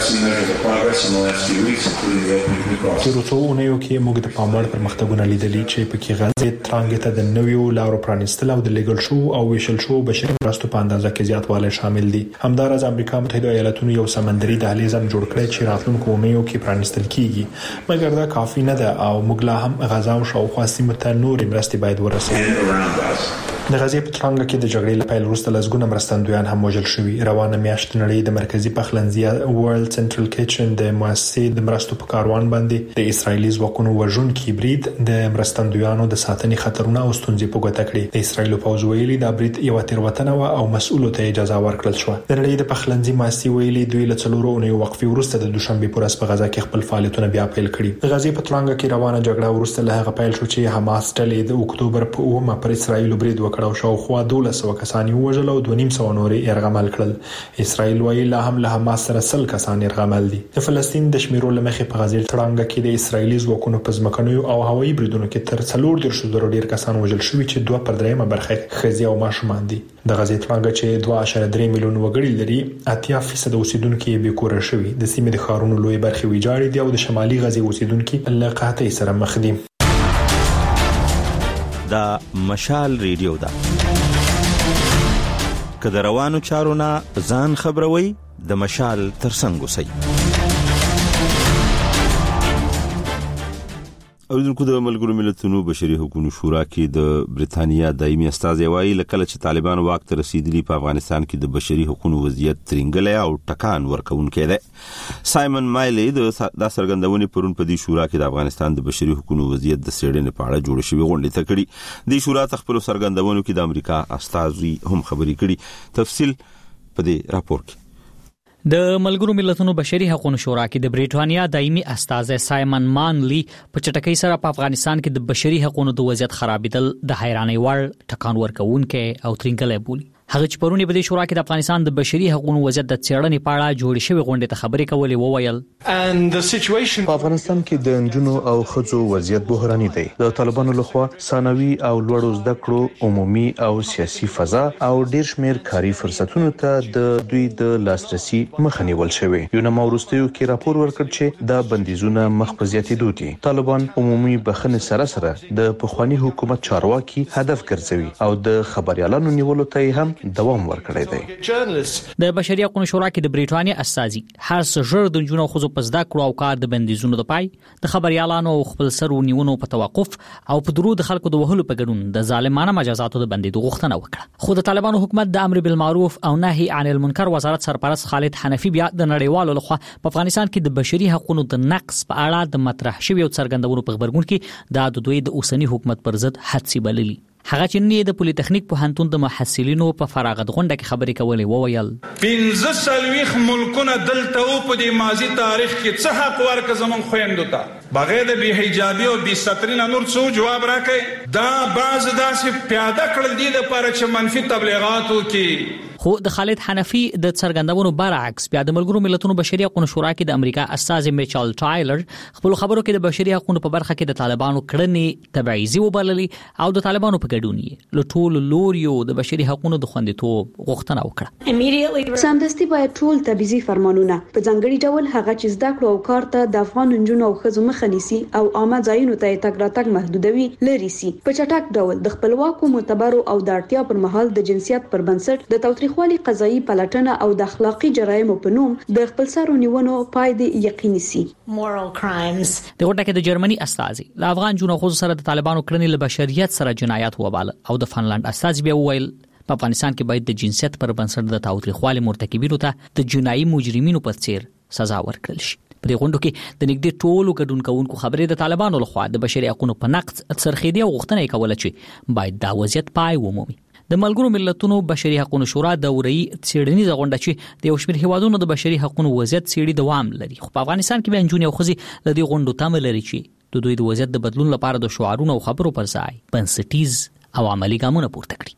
تر څو اونیو کې موږ د پاموړ پرمختګونه لیدلي چې په کې غزې ترانګ ته د نویو لارو پرانیستل او د لیګل شو او ویشل شو بشري مرستو په اندازه کې زیاتوالی شامل دي. همدارس امریکا متحده ایالاتونو یو سمندري دهلیز جوړ کړی چې راتلونکو اونیو کې پرانیستل کیږي، مګر دا کافی نه ده او موږ لا هم غزا او شاوخوا سیمو ته نورې مرستې باید ورسوو. د غزې په تړانګه کې د جګړې له پیل وروسته لسګونه مرستندویان هم وژل شوي. روانه میاشت نړۍ د مرکزی پخلنځي ورلد سنټرل کچن د مؤسسې د مرستو په کاروان باندې د اسرایلی ځواکونو وژونکي برید د مرستندویانو د ساتنې خطرونه او ستونزې په ګوته کړې. د اسرایل پوځ ویلي دا برید یو تیروتنه او مسؤلو ته اجازه ورکړل شو. د نړۍ د پخلنځي مؤسسې ویلي دوی له څلورو اونیو وقفې وروسته د دوشنبه پر ورځ په غزا کې خپل فعالیتونه بیا پیل کړي. د غزې په تړانګه کې روانه جګړه وروسته له هغه پیل شو چې حماس ډلې د اکتوبر په 9 پر اسرایل برید وکړ وکړ او شاوخوا 1200 کسان وژل او 250 نور يرغمل کړل. اسرائیل وایي لا هم له حماس سره 100 کسان يرغمل دي. د فلسطین د شمیرو لمخې په غزل تړانګه کې د اسرائیلي ځواکونو په ځمکنیو او هوایي بریدونو کې تر 400 ډیر کسان وژل شوي چې 2/3 برخه ښځې او ماشومان دي. د غزې تړانګه چې 2.3 میلیون وګړي لري 80% اوسیدونکو یې بیکوره شوي. د سیمې د ښارونو لوی برخې ویجاړې دي او د شمالي غزې اوسیدونکو له قحطۍ سره مخ دي. دا مشال ریډیو ده. که د روانو چارو نه ځان خبروي د مشال ترڅنګ اوسئ. اوریدونکو د ملګرو ملتونو بشري حقوقو شورا کې د بریتانیا دایمي استازی وایي لکه چې طالبان واک ته رسیدلی په افغانستان کې د بشري حقوقو وضعیت ترنګلې او ټکان ورکوونکی دی. سایمن مایلی د سرګندونې پرون په دې شورا کې د افغانستان د بشري حقوقو وضعیت د څېړنې په اړه جوړ شوی غونډه ته کړي. د شورا خپل سرګندونو کې د امریکا استازي هم خبري کړي. تفصیل په دې راپور کې. د ملګرو ملتونو بشري حقوقو شورا کې د بریټانیا دایمي استازی سایمن مانلی په چټکۍ سره په افغانستان کې د بشري حقوقو د وضعیت خرابېدل د حیرانۍ وړ ټکان ورکوونکی او ترنګلې بولي. هغه چې پرونی په دې شورا کې د افغانستان د بشري حقوقو وضعیت د څېړنې په اړه جوړ شوی غونډه ته خبرې کولې وویل په افغانستان کې د انجونو او ښځو وضعیت بحراني دی. د طالبانو لخوا ثانوي او لوړو زده کړو عمومي او سیاسي فضا او ډیر شمیر کاري فرصتونو ته د دوی د لاسرسي مخه نیول شوی. یو نوم ورستیو کې راپور ورکړ چې دا بندیزونه مخ په زیاتېدو دي. طالبان عمومي بخښنې سره د پخوانی حکومت چارواکي هدف ګرځوي او د خبريالانو نیولو ته هم دوام ورکړی دی. د بشري حقوقو شورا کې د بریټانیا استازي هر څه ژر د جنونو خو په زده کړو او کار د بندیزونو د پای د خبريالانو او خپل سرونیونو په توقف او په درود خلکو د وهلو په ګډون د ظالمانه مجازاتو د بندیدو غوښتنه وکړه. خو د طالبانو حکومت د امر بالمعروف او نهي عن المنکر وزارت سرپرست خالد حنفي بیا د نړیوالو لخوا په افغانستان کې د بشري حقوقو د نقص په اړه د مطرح شوی او څرګندونو په خبرګون کې د دوی د اوسنی حکومت پر ضد حدسي بللي. هغه چې نه د پولیټیکنیک پوهنتون د محصلینو په فراغت غونډه کې خبرې کولې وویل 15 ملکونه دلته او په دې ماضي تاریخ کې څه حق ورکړ زمون خويندو ته بغیر د بی حجابي او بی سترین نور څه جواب راکړي. دا بعض داسې پیاده کړل دي د پاره چې منفي تبلیغاتو کې. خو د خالد حنفي د څرګندونو برعکس بیا د ملګرو ملتونو بشري حقوقو شورا کې د امریکا استازي میچل ټایلر خپل خبرو کې د بشري حقوقو په برخه کې د طالبانو کړنې تبعیضي وبللي او د طالبانو په ګډون یې له ټولو لوریو د بشري حقوقو د خوندیتوب غوښتنه وکړه. سمدستي باید ټول تبعیضي فرمانونه په ځانګړي ډول هغه چې زده کړو او کار ته د افغان نجونو او ښځو مخه نیسي او عامه ځایونو ته تګ راتګ محدودوي لري سي په چټک ډول د خپلواکو معتبرو او د اړتیا پر مهال د جنسیت پر بنسټ د تاوتریخوالي قضایي پلټنه او د اخلاقی جرایمو په نوم د خپل سرونیونو پای د یقیني سي. د غونډه کې د جرمني استازي له افغان جنونو خو سره د طالبانو کړنې له بشریت سره جنایات وباله او د فنلند استازي بیا وویل په افغانستان کې باید د جنسیت پر بنسټ د تاوتریخوالي مرتکبینو ته د جنایي مجرمینو په څیر سزا ورکړل شي. په دې غونډه کې د نږدې ټولو ګډون کوونکو خبرې د طالبانو لخوا د بشري حقوقو په نقض څرخېدي او غوښتنه کوله چې باید دا وضعیت پای ومومي. د ملګرو ملتونو بشري حقوقو شورا دوري څېړنیزه غونډه چې د یو شمېر هیوادونو د بشري حقوقو وضعیت څېړي دوام لري. خو په افغانستان کې به نجونې او ښځې له دې غونډو تمه لري چې د دوی د وضعیت د بدلون لپاره د شعارونو او خبرو پر ځای بنسټیز او عملی ګامونه پورته کړي.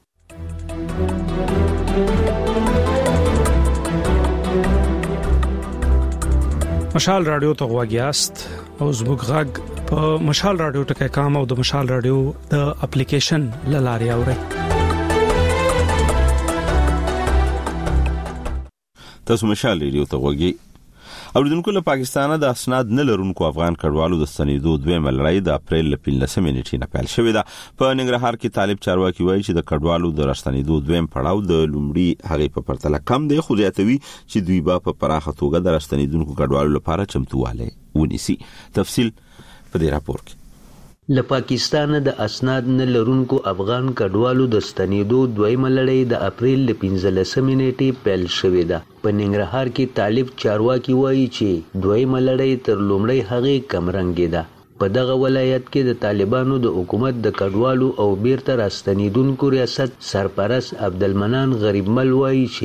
مشال رادیو ته غواګیاست او زموږ غږ په مشال رادیو ټکي کام او د مشال رادیو د اپلیکیشن لاري اوري. تاسو مشال ریډیو ته غوږی. اوریدونکو له پاکستانه د اسناد نه لرونکو افغان کډوالو د ستنېدو دویمه لړۍ د اپریل له 15 نیټې نه پیل شوې ده. په ننګرهار کې طالب چارواکي وایي چې د کډوالو د راستنېدو دویم پړاو د لومړي هغې په پرتله کم دی، خو زیاتوي چې دوی به په پراخه توګه د راستنېدونکو کډوالو لپاره چمتووالی ونیسي. تفصیل په دې راپور کې. له پاکستانه د اسناد نه لرونکو افغان کډوالو د ستنېدو دویمه لړۍ د اپریل له 15 نیټې پیل شوې ده. په ننګرهار کې طالب چارواکي وایي چې دویمه لړۍ تر لومړۍ هغې کمرنګې ده. په دغه ولایت کې د طالبانو د حکومت د کډوالو او بیرته راستنېدونکو ریاست سرپرست عبدالمنان غریبمل وایي چې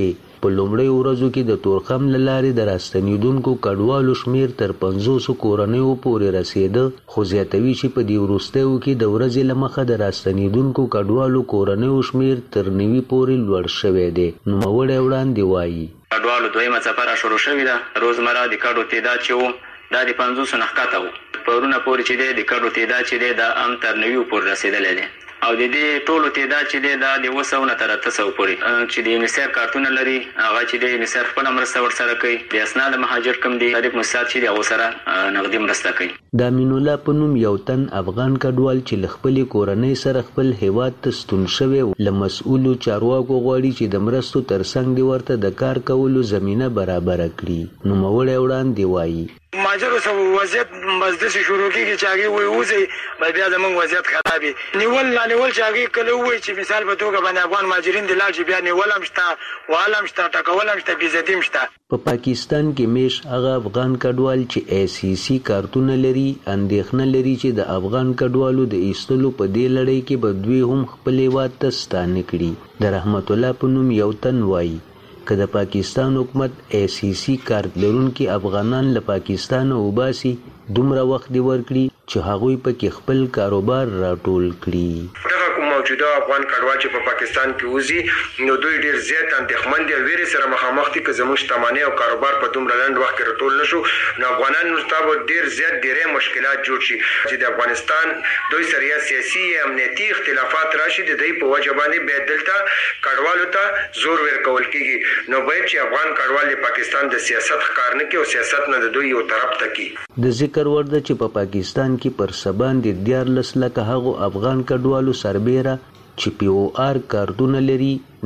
په لومړی ورځو کې د تورخم لارې د راستنیدونکو کډوالو شمیر تر 500 کورنیو پورې رسیده، خو زیاتوي چې په دې وروستیو کې د ورځې له مخه د راستنیدونکو کډوالو کورنیو شمیر تر 90 پورې لوړ شوی دی. نوموړی وړاندې وایي کډوالو دویمه څپه را شروع شوې ده. روزمره د کډو تعداد چې و دا د 500 نه ښکته و. پرونه پورې چې دی د کډو تعداد چې دی دا هم تر 90 پورې رسېدلی دی، او د دې ټولو تعداد چې دی دا د 200 نه تر 800 پورې چې د یونیسیف کارتونه لري هغه چې د یونیسیف خپله مرسته ورسره کوي. د اسناد مهاجر کم دي غریب مساعد چې دی هغو سره نغدي مرسته کوي. د امین الله په نوم یو تن افغان کډوال چې له خپلې کورنۍ سره خپل هیواد ته ستون شوی له مسؤلو چارواکو غواړي چې د مرستو ترڅنګ دې ورته د کار کولو زمینه برابره کړي. نوموړی وړاندې وایي ماجرو سره وضعیت مزدسي شروع کیږي چې هغه وي اوسې بیا زمونږ وضعیت خرابي. نیول نه نیول چې هغه کله وي چې مثال په توګه باندې افغان مهاجرین د لاړ بیا نیول هم شته والم شته ټکول هم شته بیزتی هم شته. په پاکستان کې میش هغه افغان کډوال چې ACC کارتونه لري اندېښنه لري چې د افغان کډوالو د ایستلو په دې لړۍ کې به دوی هم خپل هیواد ته ستانه کړي. د رحمت الله په نوم یو تن وایي که د پاکستان حکومت ACC کارت لرونکي افغانان له پاکستانه وباسي دومره وخت دی ورکړي چې هغوی پکې خپل کاروبار راټول کړي. موجوده افغان کډوال چې په پاکستان کې وزي نو دوی ډیر زیات اندېښمن دي او ویرې سره مخامخ دي که زموږ شتمنۍ او کاروبار په دومره لنډ وخت کې راټول نشو نو افغانان مستابو ډیر زیات ډیرې مشکلات جوړ شي چې د افغانستان دوی سره یا سیاسي یا امنیتي اختلافات راشي د دوی په وجه باندې بیا دلته کډوالو ته زور ورکول کیږي. نو باید چې افغان کډوال د پاکستان د سیاست ښکار نه کړي او سیاست نه د دوی یو طرف ته کړي. د ذکر وړ ده چې په پاکستان کې پر سبان د 14 لکه هغو افغان کډوالو سربیره چې POR کارتونه لري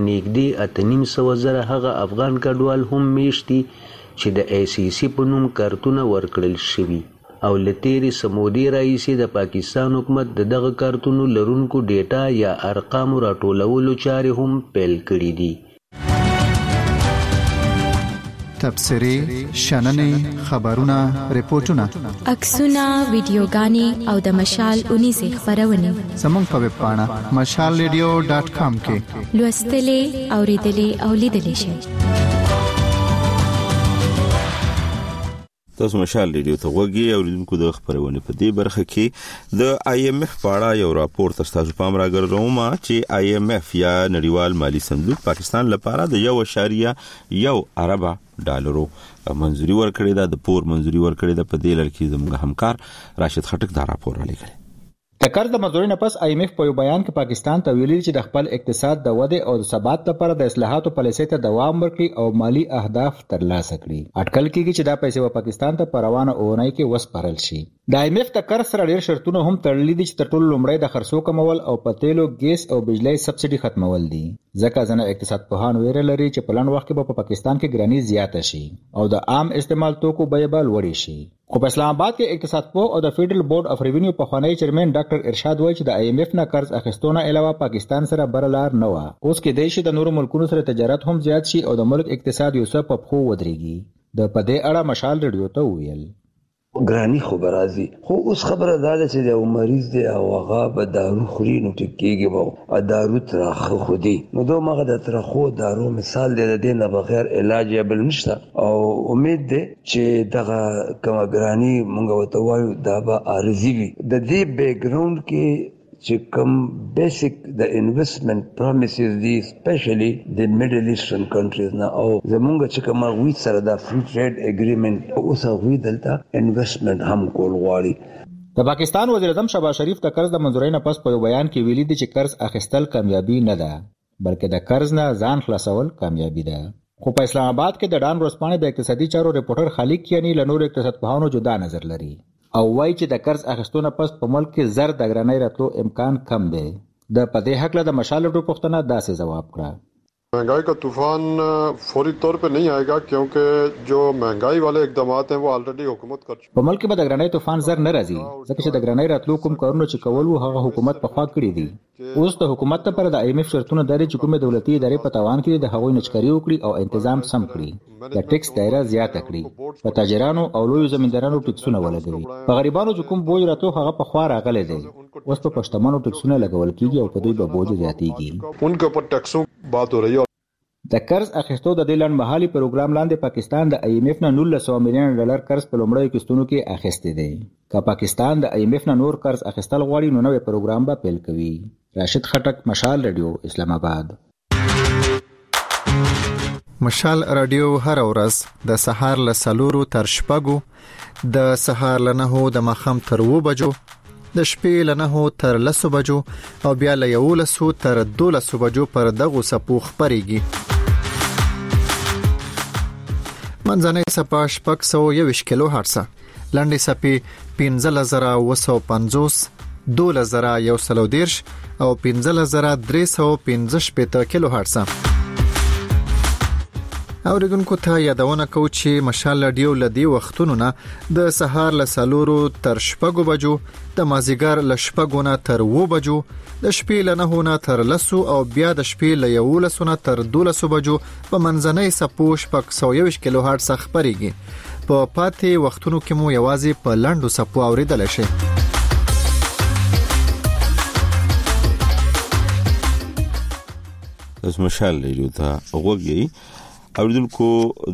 نږدې 8,900,000 هغه افغان کډوال هم میشتي چې د ACC په نوم کارتونه ورکړل شوي او له تیرې سمودې راهیسې د پاکستان حکومت د دغه کارتونو لرونکو ډیټا یا ارقامو راټولولو چارې هم پیل کړي دي. تبصرې، شننې، خبرونه، ریپورتونه، عکسونه، ویډیوګانې او د مشال 19 خبرونه زموږ په ویب پاڼه mashalradio.com کې لوستلې، اوریدلې او لیدلې شئ. تاسو مشال ریډیو ته وګورئ او لیدونکو د خبرونه په دې برخه کې د IMF په اړه یو راپور تاسو پام راګرځوم چې IMF یا نړیوال مالی صندوق پاکستان لپاره د 1.1 ارب ډالرو منځوري ورکړې ده. د پور منځوري ورکړې ده. په دې لړ کې زموږ همکار راشد خټک دا راپور رالیږلی. د قرض د منځورۍ نه پس IMF په یو بیان کې پاکستان ته ویلي چې د خپل اقتصاد د ودې او د ثبات لپاره د اصلاحاتو پالیسۍ ته دوام ورکړي او مالی اهداف ترلاسه کړي. اټکل کېږي چې دا پیسې په پاکستان ته په روانه اونۍ کې وسپارل شي. د IMF د قرض سره ډېر شرطونه هم تړلي دي چې تر ټولو لومړی د خرڅو کمول او په تیلو، ګیس او بجلی سبسډي ختمول دي. ځکه ځنه اقتصاد پوهان ویره لري چې په لنډ وخت کې په پاکستان کې ګراني زیاته شي او د عام استعمال توکو بیه به لوړې شي. خو په اسلام آباد کې اقتصاد پوه او د فیډرل بورډ اف ریونیو پخوانی چیرمن ډاکټر ارشاد وایي چې د IMF نه قرض اخیستونه علاوه پاکستان سره برلار نه و. اوس کې د شي د نورو ملکونو سره تجارت هم زیات شي او د ملک اقتصاد یو څه په پخو ودرېږي. د پدې اړه مشال ریډیو ته ویل ګرانی خو برازي خو اوس خبره دا ده چې د مریض دی او هغه به دارو خوري نو ټکیږي به دارو ترخه خودي نو دوه مغه د ترخو دارو مثال دی د دې نه بغیر علاج بل نشته او امید دی چې دغه کوم ګرانی مونږ وته وایو دا به عارضي وي. د دې بیک ګراوند کې چې کوم بیسیک د انویسټمنت پرومیسز دي اسپیشلی د میډل ایسټرن کنټریز نه او زمونږ چې کوم غوي سره د فری ټریډ اګریمنت اوس غوي دلته انویسټمنت هم کول غواړي. د پاکستان وزیر اعظم شهباز شریف د قرض د منځورۍ نه پس په یو بیان کې ویلي دي چې قرض اخیستل کامیابی نه ده بلکې د قرض نه ځان خلاصول کامیابی ده. خو په اسلام آباد کې د ډان ورځپاڼې د اقتصادي چارو ریپورټر خالق کیانی له نورو اقتصاد پوهانو جدا نظر لري او وایي چې د قرض اخیستونه پس په ملک کې زر د ګرانۍ راتلو امکان کم دی. د پدې حق له د مشال ریډیو پوښتنه داسې جواب کړه महंगाई का तूफान फौरी तौर पे नहीं आएगा क्योंकि जो महंगाई वाले इकदामात हैं वो ऑलरेडी हुकूमत कर चुकी है. په ملک کې به د ګرانۍ طوفان زر نه راځي ځکه چې د ګرانۍ راتلو کوم کارونه چې کول وو هغه حکومت په خوا کړی دي. اوس د حکومت لپاره د IMF شرطونه داري چې کومه دولتي ادارې په تاوان کې د هغوی نچکري وکړي او تنظیم سم کړي. د ټیکس دایره زیاته کړي. په تاجرانو او لوی زمیندارانو ټیکسونه ولګوي. په غریبانو چې کوم بوج راتلو هغه په خوا راغلی دی. اوس په پښتمانو ټیکسونه لګول کیږي او په دوی به بوج زیاتیږي. उनके ऊपर टैक्सों बात हो रही है. د قرض اخیستو د دې لنډمهالي پروګرام لاندې پاکستان د IMF نه $19 مليون قرض په لومړیو قسطونو کې اخیستی دی. که پاکستان د IMF نه نور قرض اخیستل غواړي نو نوې پروګرام به پیل کوي. راشد خټک، مشال رادیو، اسلام آباد. مشال رادیو هر ورځ د سهار له 4 تر 6 د سهار له 9 د ماښام تر 2 بجو د شپې له 9 تر 10 بجو او بیا له 11 تر 12 بجو پر دغه سپو خبريږي. منځنۍ سپا 621 کیلو هرتز، لنډي سپي 15950، 12110 او 15315 کیلو هرتز. اوریدونکو ته یادونه کوم چې مشال رادیو لدی وختونو نه د سهار له 4 تر 6 بجو، د مازیګر له 6 نه تر 2 بجو، د شپې له 9 نه تر 10 او بیا د شپې له 11 نه تر 12 بجو په منځنۍ سپو 621 کیلو هرتز خبريږي. په پاتې وختونو کې مو یوازې په لاندو سپو اوریدل شي. اس مشال رادیو ته وګورئ. اوریدونکو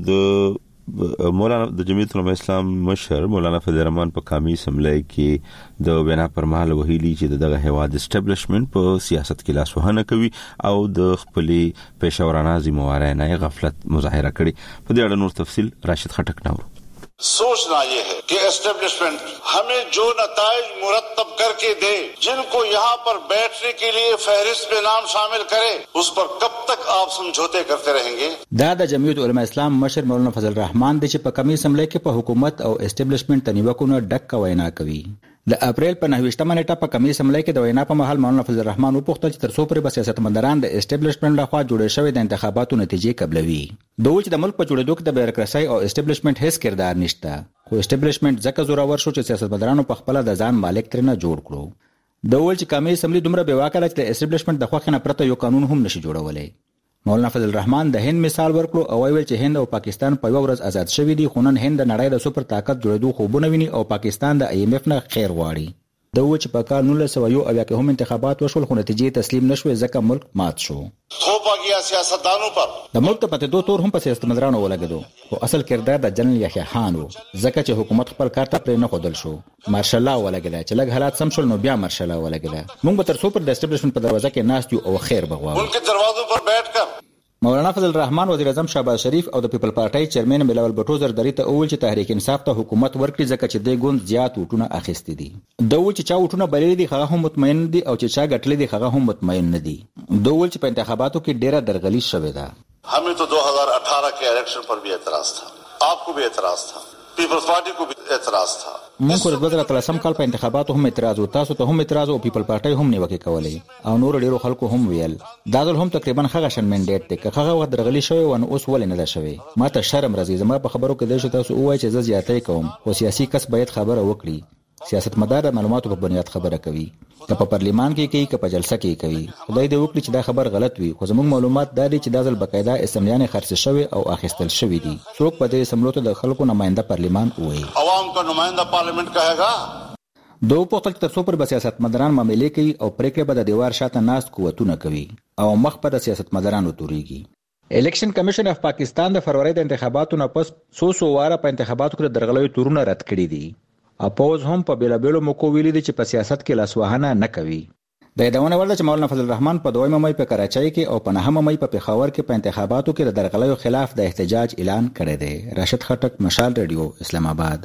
د مولانا د جمعیت العلماء اسلام مشر مولانا فضل الرحمن په قومي اسمبلی کې د وینا پر مهال ویلي چې دغه هواد اسټابلیشمنت په سیاست کې لاس وهنه کوي او د خپلې پېښورانه ذمہوارانه غفلت مظاهره کړي. په دې اړه نور تفصیل راشد خټک نور. सोचना ये है कि एस्टेब्लिशमेंट हमें जो नताइज मुरत्तब करके दे, जिनको यहाँ पर बैठने के लिए फहरिस्त में नाम शामिल करे, उस पर कब तक आप समझौते करते रहेंगे. دا د جمعیت العلماء اسلام مشر مولانا فضل الرحمن د چې په قومي اسمبلی کې په حکومت او اسټابلیشمنت تنیوکونه ډک وینا کوي. د اپریل په 9 نیټه په قومي اسمبلی کې د وینا په مهال مولانا فضل الرحمن وپوښتل چې تر څو پورې سیاستمداران د اسټابلیشمنت لخوا جوړې شوې د انتخاباتو نتیجې قبلوي. دوی چې د ملک په جوړېدو کې د بیروکراسي او اسټابلیشمنت هیڅ کردار نشته، خو اسټابلیشمنت ځکه زورور شو چې سیاستمدارانو په خپل د ځان مالک ترنه جوړ کړو. دوی چې قومي اسمبلی دومره بېواکه چې د اسټابلیشمنت د خوښ نه پرته یو قانون هم نشي جوړولای. مولانا فضل الرحمن د هند مثال ورکړو او ویل چې هند او پاکستان په یو ورځ آزاد شوي دي، خو نن هند د نړۍ د سپر طاقت جوړېدو خوبونه ویني او پاکستان د IMF نه خیر غواړي. دوی چې په کال 1901 کې هم انتخابات وشول خو نتیجې تسلیم نشوې ځکه ملک مات شو. थोपा गया सियासतदानों पर. د ملک په دو تور هم په سیاستمدارانو ولګېدو، خو اصل کردار د جنرال یحیی خان و، ځکه چې حکومت خپل کار ته پرې نه ښودل شو. مارشل لا ولګېده چې لږ حالات سم شول نو بیا مارشل لا ولګېده. موږ به تر څو پر د اسټابلیشمنت په دروازه کې ناست یو او خیر بغواړو. उनके दरवाजों पर बैठकर مولانا فضل الرحمن وزیر اعظم شهباز شریف او د پیپل پارټي چیرمن بلاول بټو زرداری ته اول چې تحریک انصاف ته حکومت ورکړي ځکه چې د ګوند زیات وټونه اخیستي دي. دوی چې چا وټونه بللي دي هغه هم مطمئن دي او چې چا ګټلې دي هغه هم مطمئن نه دي. دوی چې په انتخاباتو کې ډیره درغلي شوې ده. हमें तो 2018 के इलेक्शन पर भी एतराज था, आपको भी एतराज था, पीपल्स पार्टी को भी एतराज था. موږ د 2013 کال په انتخاباتو هم اعتراض او تاسو ته هم اعتراض او پیپل پارټي هم نیوکه کولې او نور ډیرو خلکو هم ویل دا ډول هم تقریبا هغه شن منډیټ ته هغه وخت درغلي شوی و نو اوس ولې نه ده شوی. ما ته شرم راځي زما په خبرو کې د تاسو وایي چې زه زیاتې کوم، خو سیاسي کس باید خبره وکړي. سیاستمدار د معلوماتو په بنیاد خبره کوي، که په پارلیمان کې کوي که په جلسه کې کوي. خدای دې وکړي چې دا خبر غلط وي، خو زموږ معلومات دا دي چې دا ځل بقاعده اسمبلیانې خرڅ شوی او اخیستل شوی دي. څوک په دې اسمبلیو ته د خلکو نماینده پارلیمان وایي. عوام کا نمائندہ پارلیمنٹ کہے گا. دو پوښتل تر څو پر سیاستمداران معاملې کوي او پریکړه به د دیوار شاته ناست قوتونه کوي او مخ په د سیاستمدارانو توريږي. الیکشن کمیشن اف پاکستان د فروری د انتخاباتو نه پس 100 واره په انتخاباتو کې د درغلیو تورونه رد کړي دي. اپوز هم په بیلابېلو موکو ویلي دي چې په سیاست کې لاسوهنه نه کوي. د یادونه ورده چې مولانا فضل الرحمن په 2 مې په کراچۍ کې او په 9 مې په پېښور کې په انتخاباتو کې د درغلیو خلاف د احتجاج اعلان کړی دی. راشد خټک، مشال رادیو، اسلام آباد.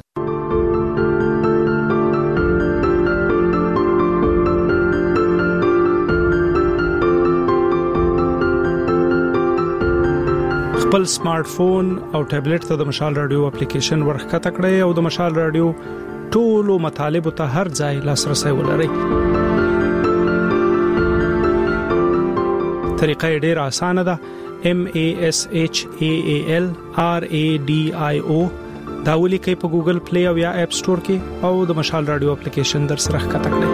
خپل سمارټ فون او ټابلیټ ته د مشال رادیو اپلیکیشن ورخکته کړئ او د مشال رادیو ټولو مطالب ته هر ځای لاسرسي ولرئ. طریقه ډیره اسانه ده. MASHAAL RADIO دا ولیکئ په ګوګل پلی او یا اپ سٹور کې او د مشال رادیو اپلیکیشن در سره ښکته کړئ.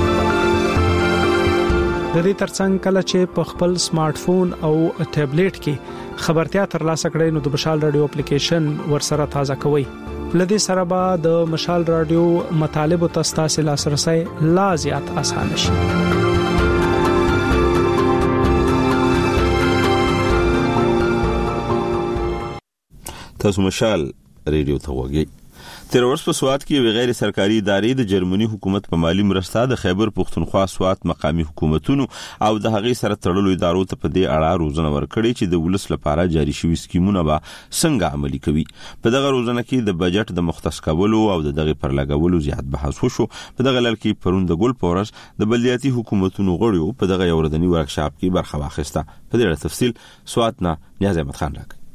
د دې ترڅنګ کله چې په خپل سمارټ فون او ټابلیټ کې خبرتیا ترلاسه کړئ نو د مشال رادیو اپلیکیشن ورسره تازه کوئ. لدې سره به د مشال رادیو مطالب او تاسو لاسرسي لا زیات آسان شي. تاسو مشال ریډیو ته وګورئ. تیر ورځ په سوات کې غیر سرکاري ادارې د جرمني حکومت په مالی مرسته د خیبر پښتونخوا سوات مقامی حکومتونو او د هغې سره تړلو ادارو ته په دې اړه روزنه ورکړې چې د ولس لپاره جاري شوي سکیمونه به څنګه عملي کوي. په دغه روزنه کې د بجټ د مختص کولو او د دغه پر لګولو زیات بحث وشو. په دغه لړ کې پرون د ګل پورس د بلدیاتي حکومتونو غړو په دغه یوردنی ورکشاپ کې برخه واخیسته. په دې اړه تفصیل سوات نه نیاز احمد خان راکړي.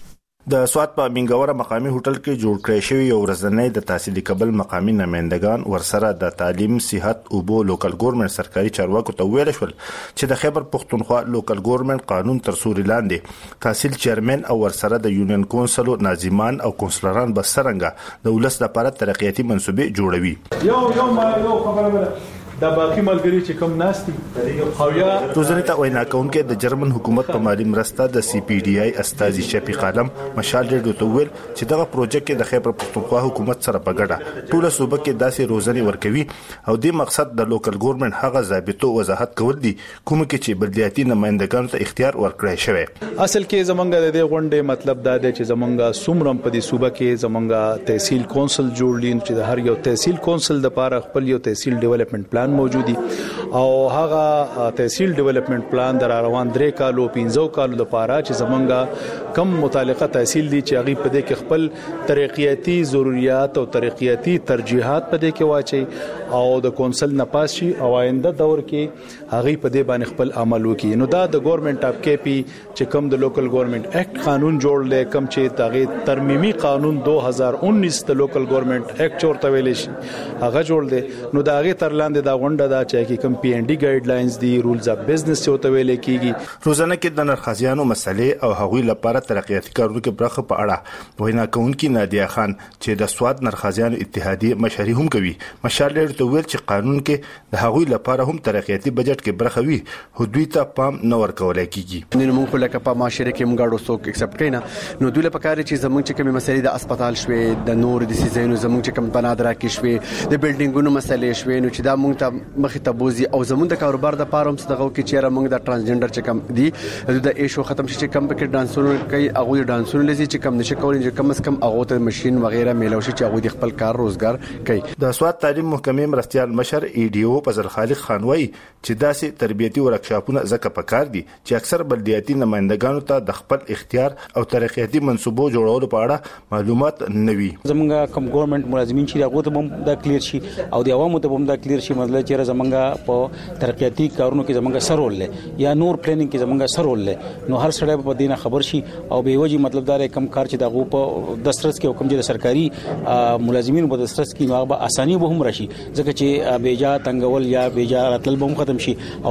د سوات په منګوره مقامی هوټل کې جوړ کړی شوی یو ورځنی د تحصیلي قبل مقامی نمائندگان ورسره د تعلیم، صحت او بو لوکل ګورنمنت سرکاري چارواکو ته ویل شول چې د خیبر پښتونخوا لوکل ګورنمنت قانون تر سوري لاندې تحصیل چیرمن او ورسره د یونین کونسل ناظمان او کونسلران به څنګه د ولس لپاره ترقیاتي منصوبې جوړوي. یو خبره د باقي ملګری چې کوم ناشتي او یا روزنه ته وینا کوونکې د جرمن حکومت په مالی مرسته د سی پی ډی آی استاذي شفیق عالم مشال ریډیو ته ویل چې دغه پروژه کې د خیبر پښتونخوا حکومت سره په ګډه ټول صوبه کې داسې روزنه ورکوي او د مقصد د لوکل ګورنمنت هغه ضابطو وضاحت کول دي کوم کې چې بلدیاتي نمائندګانو ته اختیار ورکړی شوی. اصل کې زمونږ د دې غونډې مطلب دا دی چې زمونږ سومرم په دې صوبه کې زمونږ تحصیل کونسل جوړلین چې د هر یو تحصیل کونسل د لپاره خپل یو تحصیل ډیولپمنٹ پلان موجود دی او هغه تحصیل ډیولپمنٹ پلان در روان 3 کالو 15 کالو لپاره چې زمونږ کم متعلقه تحصیل دي چې هغه په دې کې خپل ترقیاتي ضرورت او ترقیاتي ترجیحات په دې کې واچي او د کونسل نه پاس شي او آینده دور کې هغه په دې باندې خپل عمل وکړي. نو دا د ګورنمنت اف کې پی چې کم د لوکل ګورنمنت ایکټ قانون جوړل کم چې دغه ترمیمي قانون 2019 د لوکل ګورنمنت ایکټ ورته ویل شي هغه جوړ دی. نو دا هغه تر لاندې دا غونډه دا چې کوم پی ان ډي ګایډ لاینز دي رولز اف بزنس ته ویل کیږي. روزانه کې د نرخازیانو مسلې او هغوی لپاره ترقیاتي کارونو کې برخه په اړه وینا کوونکی نادیه خان چې د سواد نرخازیانو اتحادیه مشري هم کوي مشال ته ویل چې قانون کې د هغوی لپاره هم ترقیاتي بجټ کې برخه وي حدود ته پام نه ورکول کیږي. نن موږ په لکه په معاشره کې موږ غواړو څوک ایکسپټ کینا نو دوی لپاره کار چې زموږ چې کومه مسلې د هسپتال شوي د نور د سيزونو زموږ چې کوم بنادرا کې شوي د بلډینګونو مسلې شوي نو چې دا موږ ته مخې ته بوزي او زموږ د کاروبار د پاره هم څنګه کې چیرې موږ د ترانسجنډر چې کم دي د ایشو ختم شي چې کم پکې ډانسونه کوي هغه ډانسونه لذي چې کم نشي کولای چې کم از کم هغه ته ماشين وغیرہ میلاو شي چې هغه د خپل کار روزګار کوي. د سواد تعلیم محکمې مرستيال مشر ای ډی او فضل خالق خان وایي چې داسې تربیتي ورکشاپونه زکه پکار دي چې اکثر بلدیاتي نمائندګانو ته د خپل اختیار او ترقیاتي منصوبو جوړولو په اړه معلومات نه وي. زمونږ کوم ګورنمنت ملازمین چې هغه ته هم دا کلیر شي او د عوامو ته هم دا کلیر شي مطلب چې زمونږ په ترقیاتي کارونو کې زمونږ سرول لې یا نور پلانینګ کې زمونږ سرول لې نو هر سړی په دینه خبر شي او به وجه مطلب دا کم کار چې دغه په دسترس کې حکم چې سرکاري ملازمین په دسترس کې هغه به اساني به هم راشي ځکه چې بیجا تنګول یا بیجا راتل به هم ختم شي او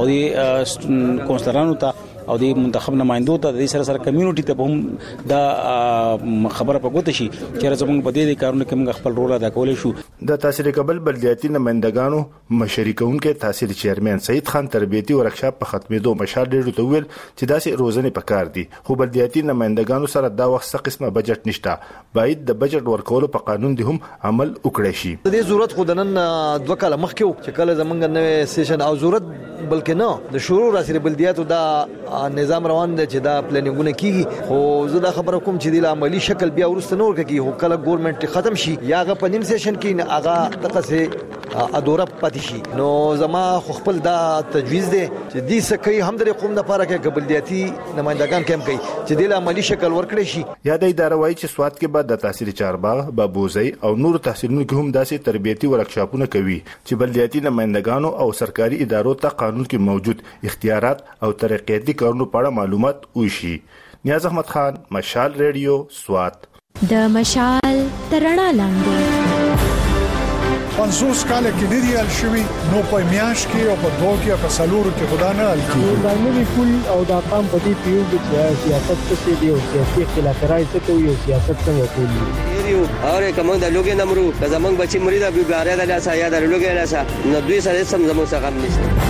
د کونسلرانو ته او د منتخب نمائندو ته د سره کمیونټي ته هم دا خبره پګوت شي چې زموږ په دې کارونو کې موږ خپل رول ادا کولای شو. د تحصیل قبل بلدیاتي نمائندګانو مشرکونکو تحصیل چیرمن سید خان تربیتي ورکشاپ په ختمېدو مشال ډېر ته ویل چې داسې روزنه پکار دي خو بلدیاتي نمائندګانو سره دا وخت څه قسمه بجټ نشته باید د بجټ ورکولو په قانون دي هم عمل وکړي شي. د دې ضرورت خو د نن 2 کال مخکې چې کله زمونږ نوې سیشن او ضرورت بلکې نه د شروع راسره بلدیاتو دا نظام روان دی چې دا پلانینګونه کیږي خو زه دا خبره کوم چې د عملی شکل بیا ورسته نور کوي هو کله ګورنمنت ختم شي یا غ په نیم سیشن کې هغه دغه سه ادوره پاتې شي نو زما خپل دا تجویز دی چې دې سکه هم د قوم لپاره کې بلدیاتي نمائندگان کم کوي چې د عملی شکل ورکړي شي. یا د اداره وایي چې سواد کې بعد د تحصیل چارباغ بابوزي او نور تحصیلونو کې هم داسې تربیتي ورکشاپونه کوي چې بلدیاتي نمائندگانو او سرکاري ادارو ته قانون کې موجود اختیارات او ترقیاتي کارونو په اړه معلومات وشي. نیاز احمد خان مشال ریډیو سوات. د مشال ترڼا لاندې 50 کال کې دی ال شوی نو په میاش کې او په دوه کې په سالورو کې خدا نه ال کې دا نوی کول او دا قام په دې پیو چې سیاست څه دی او سیاسي اختلافات څه کوي او سیاست څنګه کوي یو اور کوم د لوګي نمرو زمنګ بچي مریدا بیګاره د لاسه یا د لوګي لاسه نو دوی سره سم زموږ څخه هم نشته.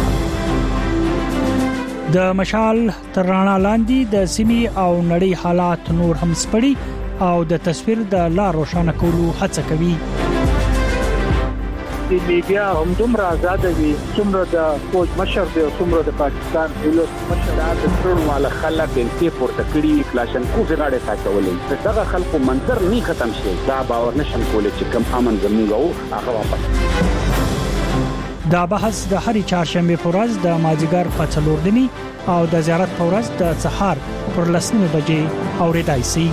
د مشال ترڼا لاندې د سیمې او نړۍ حالات نور هم سپړي او د تصویر د لا روښانه کولو هڅه کوي. د لیبیا همدومره آزاد وي څومره د فوج مشر دی او څومره د پاکستان دولت مشر د ټول والا خلک بلکې پورته کړي کلاشنکوف غاړه ساتولې دغه خلکو منظر نه ختم شي دا باور نشم کولای چې کوم امن زموږ او هغه واپس دا بحث د هرې چهارشنبه په ورځ د مازیګر په 4:30 او د زیارت په ورځ د سهار پر 10:00 بجې اوریدای شي.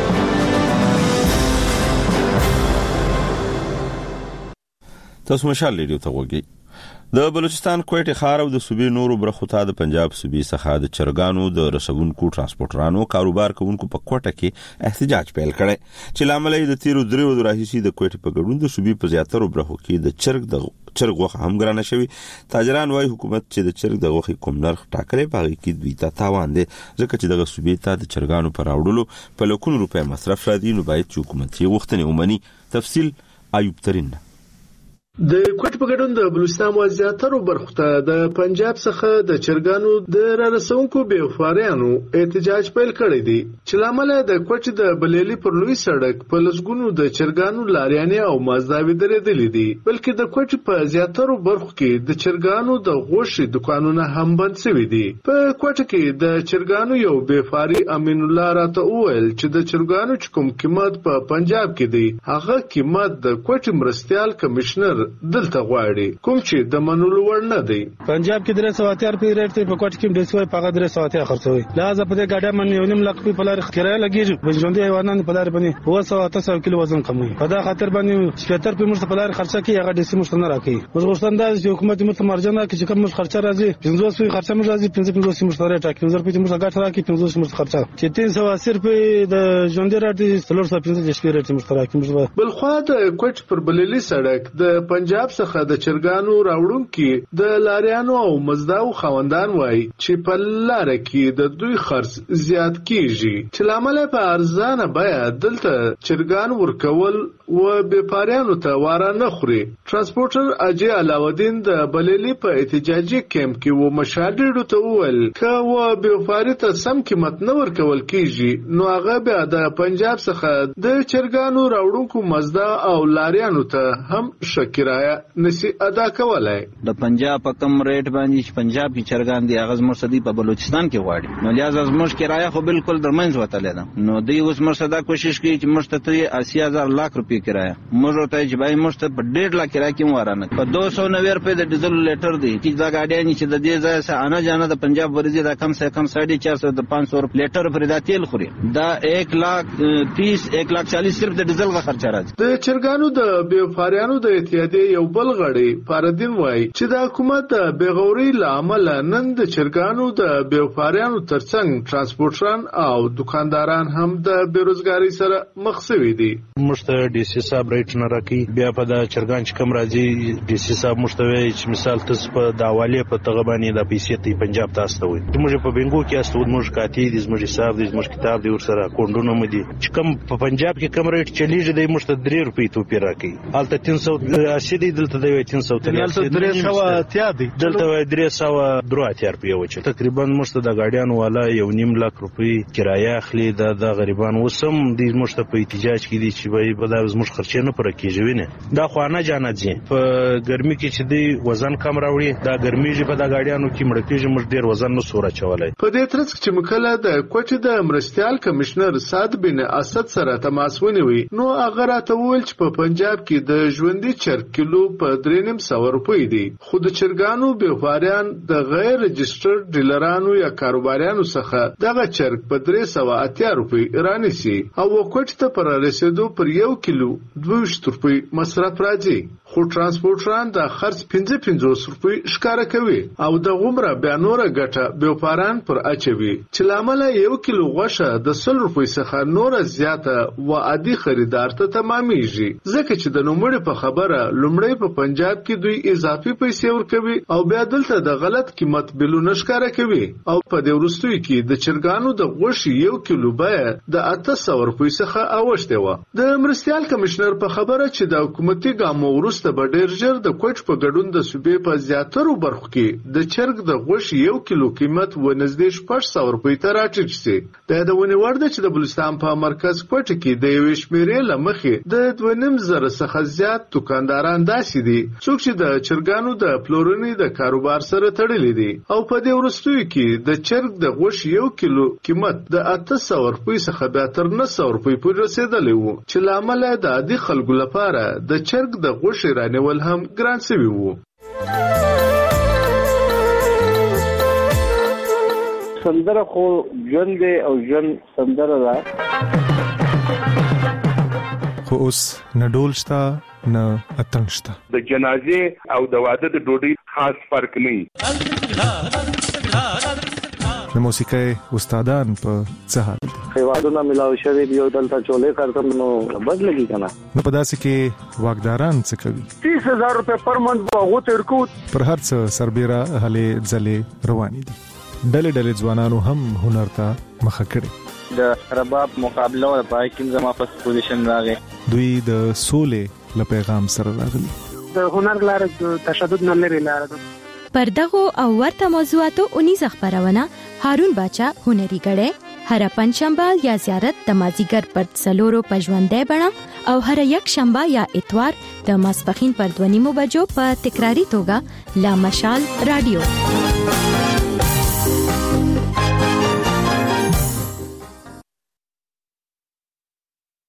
تاسو مشال ریډیو ته وګورئ. د بلوچستان کوټه خار او د صوبې نورو برخو ته د پنجاب صوبې څخه د چرګانو د رسونکو ترانسپورټرانو کاروبار کوونکو په کوټه کې احتجاج پیل کړي چې لامل یې د تیرو دریو راهیسي د کوټه په ګډون د صوبې په زیاترو برخو کې د چرګ غوښه هم ګرانه شوی. تاجران وايي حکومت چې د چرګ د غوښې کوم نرخ ټاکلې باغی کې دوی ته تاوان دي ځکه چې د صوبې ته د چرګانو پر راوړلو په لکونو روپے مصرف را دي نو باید چې حکومت یې غوښتنې ومني. تفصیل ایوب ترین. د کوټ په ګډون د بلوچستان وزارتونو برخو ته د پنجاب څخه د چرګانو د رسونکو بیوفاریانو احتجاج پیل کړی دی چې لامل د کوټ د بلیلی پر لوی سړک په لسګونو د چرګانو لاریانې او مازداوی درېدلې دي بلکې د کوټ په زیاترو برخو کې د چرګانو د غوښې دکانونه هم بند شوي دي. په کوټ کې د چرګانو یو بیوفاری امین الله راته وویل چې د چرګانو کوم قیمت په پنجاب کې دی هغه قیمت د کوټ مرستيال کمشنر دلته غواړي کوم چې د منلو وړ نه دی. پنجاب کې 380 روپے ریټ ته په کوټ کې 200 په 380 خرڅوي لہذا په دې ګاډه من 1.5 لک په لار کرایه لګیږي بجوندې حیوانات په لار باندې 200 کیلو وزن کموي په دا خاطر باندې 70 په مرسته په لار خرڅه کوي هغه د سیمه مشتنه راکړي موږ غوښتنه ده چې حکومت مرسته مرجانه کې چې کوم خرچه راځي 500 خرچه موږ راځي 550 مشتری ټاکي 1000 په مرسته ګټ راکړي 500 مرسته خرچه چې 380 په د ژوندې راځي 350 شپې مشترک موږ بل خو د کوټ پر بللی سړک د پنجاب څخه د چرګانو راوړونکو د لاریانو او مزداو خوندان وای چې په لار کې د دوی خرڅ زیات کیږي چې لامل په ارزانه بیا دلته چرګان ورکول و بیپاریانو ته واره نه خوري. ترانسپورټر اجي علاودین د بللی په احتجاجي کیمپ کې و مشاهدینو ته وویل ک و بیپاری ته سم قیمت نه ورکول کیږي نو هغه بیا د پنجاب څخه د چرګانو راوړونکو مزدا او لاریانو ته هم شکرایه نسی ادا کولای. د پنجاب په کم ریټ باندې چې پنجاب کې چرګان دی هغه مرسدي په بلوچستان کې واړي نو لہذا زموږ کرایه خو بالکل درمنځ وتلې ده نو دوی اوس مرسدا کوشش کوي چې مرسته 80000 لک روپے کرایه موږ ته چې بای مرسته په 1.5 لک کرایه کې ورانه په 290 روپے د ډیزل لیټر دی چې دا ګاډیان چې د دې ځای سره انا جانا د پنجاب ورزي دا کم سے کم 450 د 500 لیټر پر د تیل خوري دا 130 140 صرف د ډیزل غا خرچه راځي. د چرګانو د بیوفاریانو د اتحادیې یو بل غړي فردین وای چې د حکومت د بیغوري لامل نن د چرګانو د بیوفاریانو ترڅنګ ترانسپورټران او دکانداران هم د بیروزګاری سره مخ شوي دي. مشته ډي سي صاحب ریټ نه راکې بیا په د چرګان چې کم راځي ډي سي صاحب مشتوي چې مثال تاسو په داواله په تغبانی د پیسې ته پنجاب تاسو ته وي موږ په بنګو کې استو موږ کاتی د موږ حساب د موږ کتاب دی ور سره کوندونه مدي چې کم په پنجاب کې کم ریټ چلیږي د مشته 3 روپے تو پی راکې حالت 380 دی دلته دی 300 دی دلته 300 روپے وچ تقریبا مشته د ګاډیان والا 1.5 لک روپے کرایه اخلي د غریبان وسم د مشته په احتجاج کې دي چې وای په داس مش خرچې نه پر کېږي نه دا خوانه جانت دي په ګرمي کې چې دی وزن کم راوړي دا ګرمي چې په دا ګاډیانو کې مړ کېږي مش ډیر وزن نو سوره چولای. په دې ترڅ کې مکله د کوټ د مرستيال کمشنر سعد بن اسد سره تماس ونیوي نو هغه راته وویل چې په پنجاب کې د ژوندۍ چرګ کیلو په 3.5 روپۍ دی خو د چرګانو بیوفاریان د غیر رجسترډ ډیلرانو یا کاروباریانو څخه دغه چرګ په 380 روپۍ رانیسي او کوټ ته پر رسیدو پر 1 کیلو 200 روپۍ مصرف راځي خو ترانسپورټران د خرڅ 55 روپۍ ښکارا کوي او د غومره بیا نور ګټه بیوفاران پر اچوي چې لامل 1 کیلو غوښه د 100 روپۍ څخه نور زیاته و عادي خریدار ته تمامېږي ځکه چې د نومړي په خبره لومړی په پنجاب کې دوی اضافي پیسې ورکوي او بیا دلته د غلط قیمت بلونه ښکارا کوي او په دې وروستیو کې د چرګانو د غوښې 1 کیلو بیه د 800 روپۍ څخه اوښته و. د مرستيال کمشنر په خبره چې د حکومتي ګامو ورسته به ډیر ژر د کوټ په ګډون د صوبې په زیاترو برخو کې د چرګ د غوښې 1 کیلو قیمت و نږدې 600 روپۍ ته راټیټ شي. د ونیوړ د چې د بلوچستان په مرکز کوټ کې د یو شمیرې لمخې د 2.5 څخه زیات دکاندار مالداران داسې دي څوک چې د چرګانو د پلورنې د کاروبار سره تړلي دي او په دې وروستیو کې د چرګ د غوښې 1 کیلو قیمت د 800 روپۍ څخه بیا تر 900 روپۍ پورې رسیدلی وو چې لامل د عادي خلکو لپاره د چرګ د غوښې رانیول هم ګران شوی وو. سندره خو ژوند دی او ژوند سندره ده خو اوس نه ډول شته نه اتڼ شته. د جنازې او د واده د ډوډۍ خاص فرق نه. د موسیقۍ استادان په څه حال دي؟ خیوادونه ملاو شوی دی او دلته چولې کارتم نو بد لګي کنه. نو په داسې کې واګداران څه کوي؟ 30000 روپے پر منټ باغو ترکو پر هر څه سربېره هلې ځلې روانې دي. ډلې ډلې ځوانانو هم هنر ته مخه کړي. د رباب مقابله او پای کې زما په پوزیشن راغی. دوی د سولې له پیغام سره راغلي. د هنر لار د تشدد نه لري لار ده. پر دغه او ورته موضوعاتو 19 خبرونه هارون باچا هنري غړې هر پنځشنبه یا زیارت د مازیګر پر څلورو پژوندې بڼه او هر یک شنبه یا اتوار د ماسپخین پر 2:30 بجو په تکراری توګه لا مشال رادیو.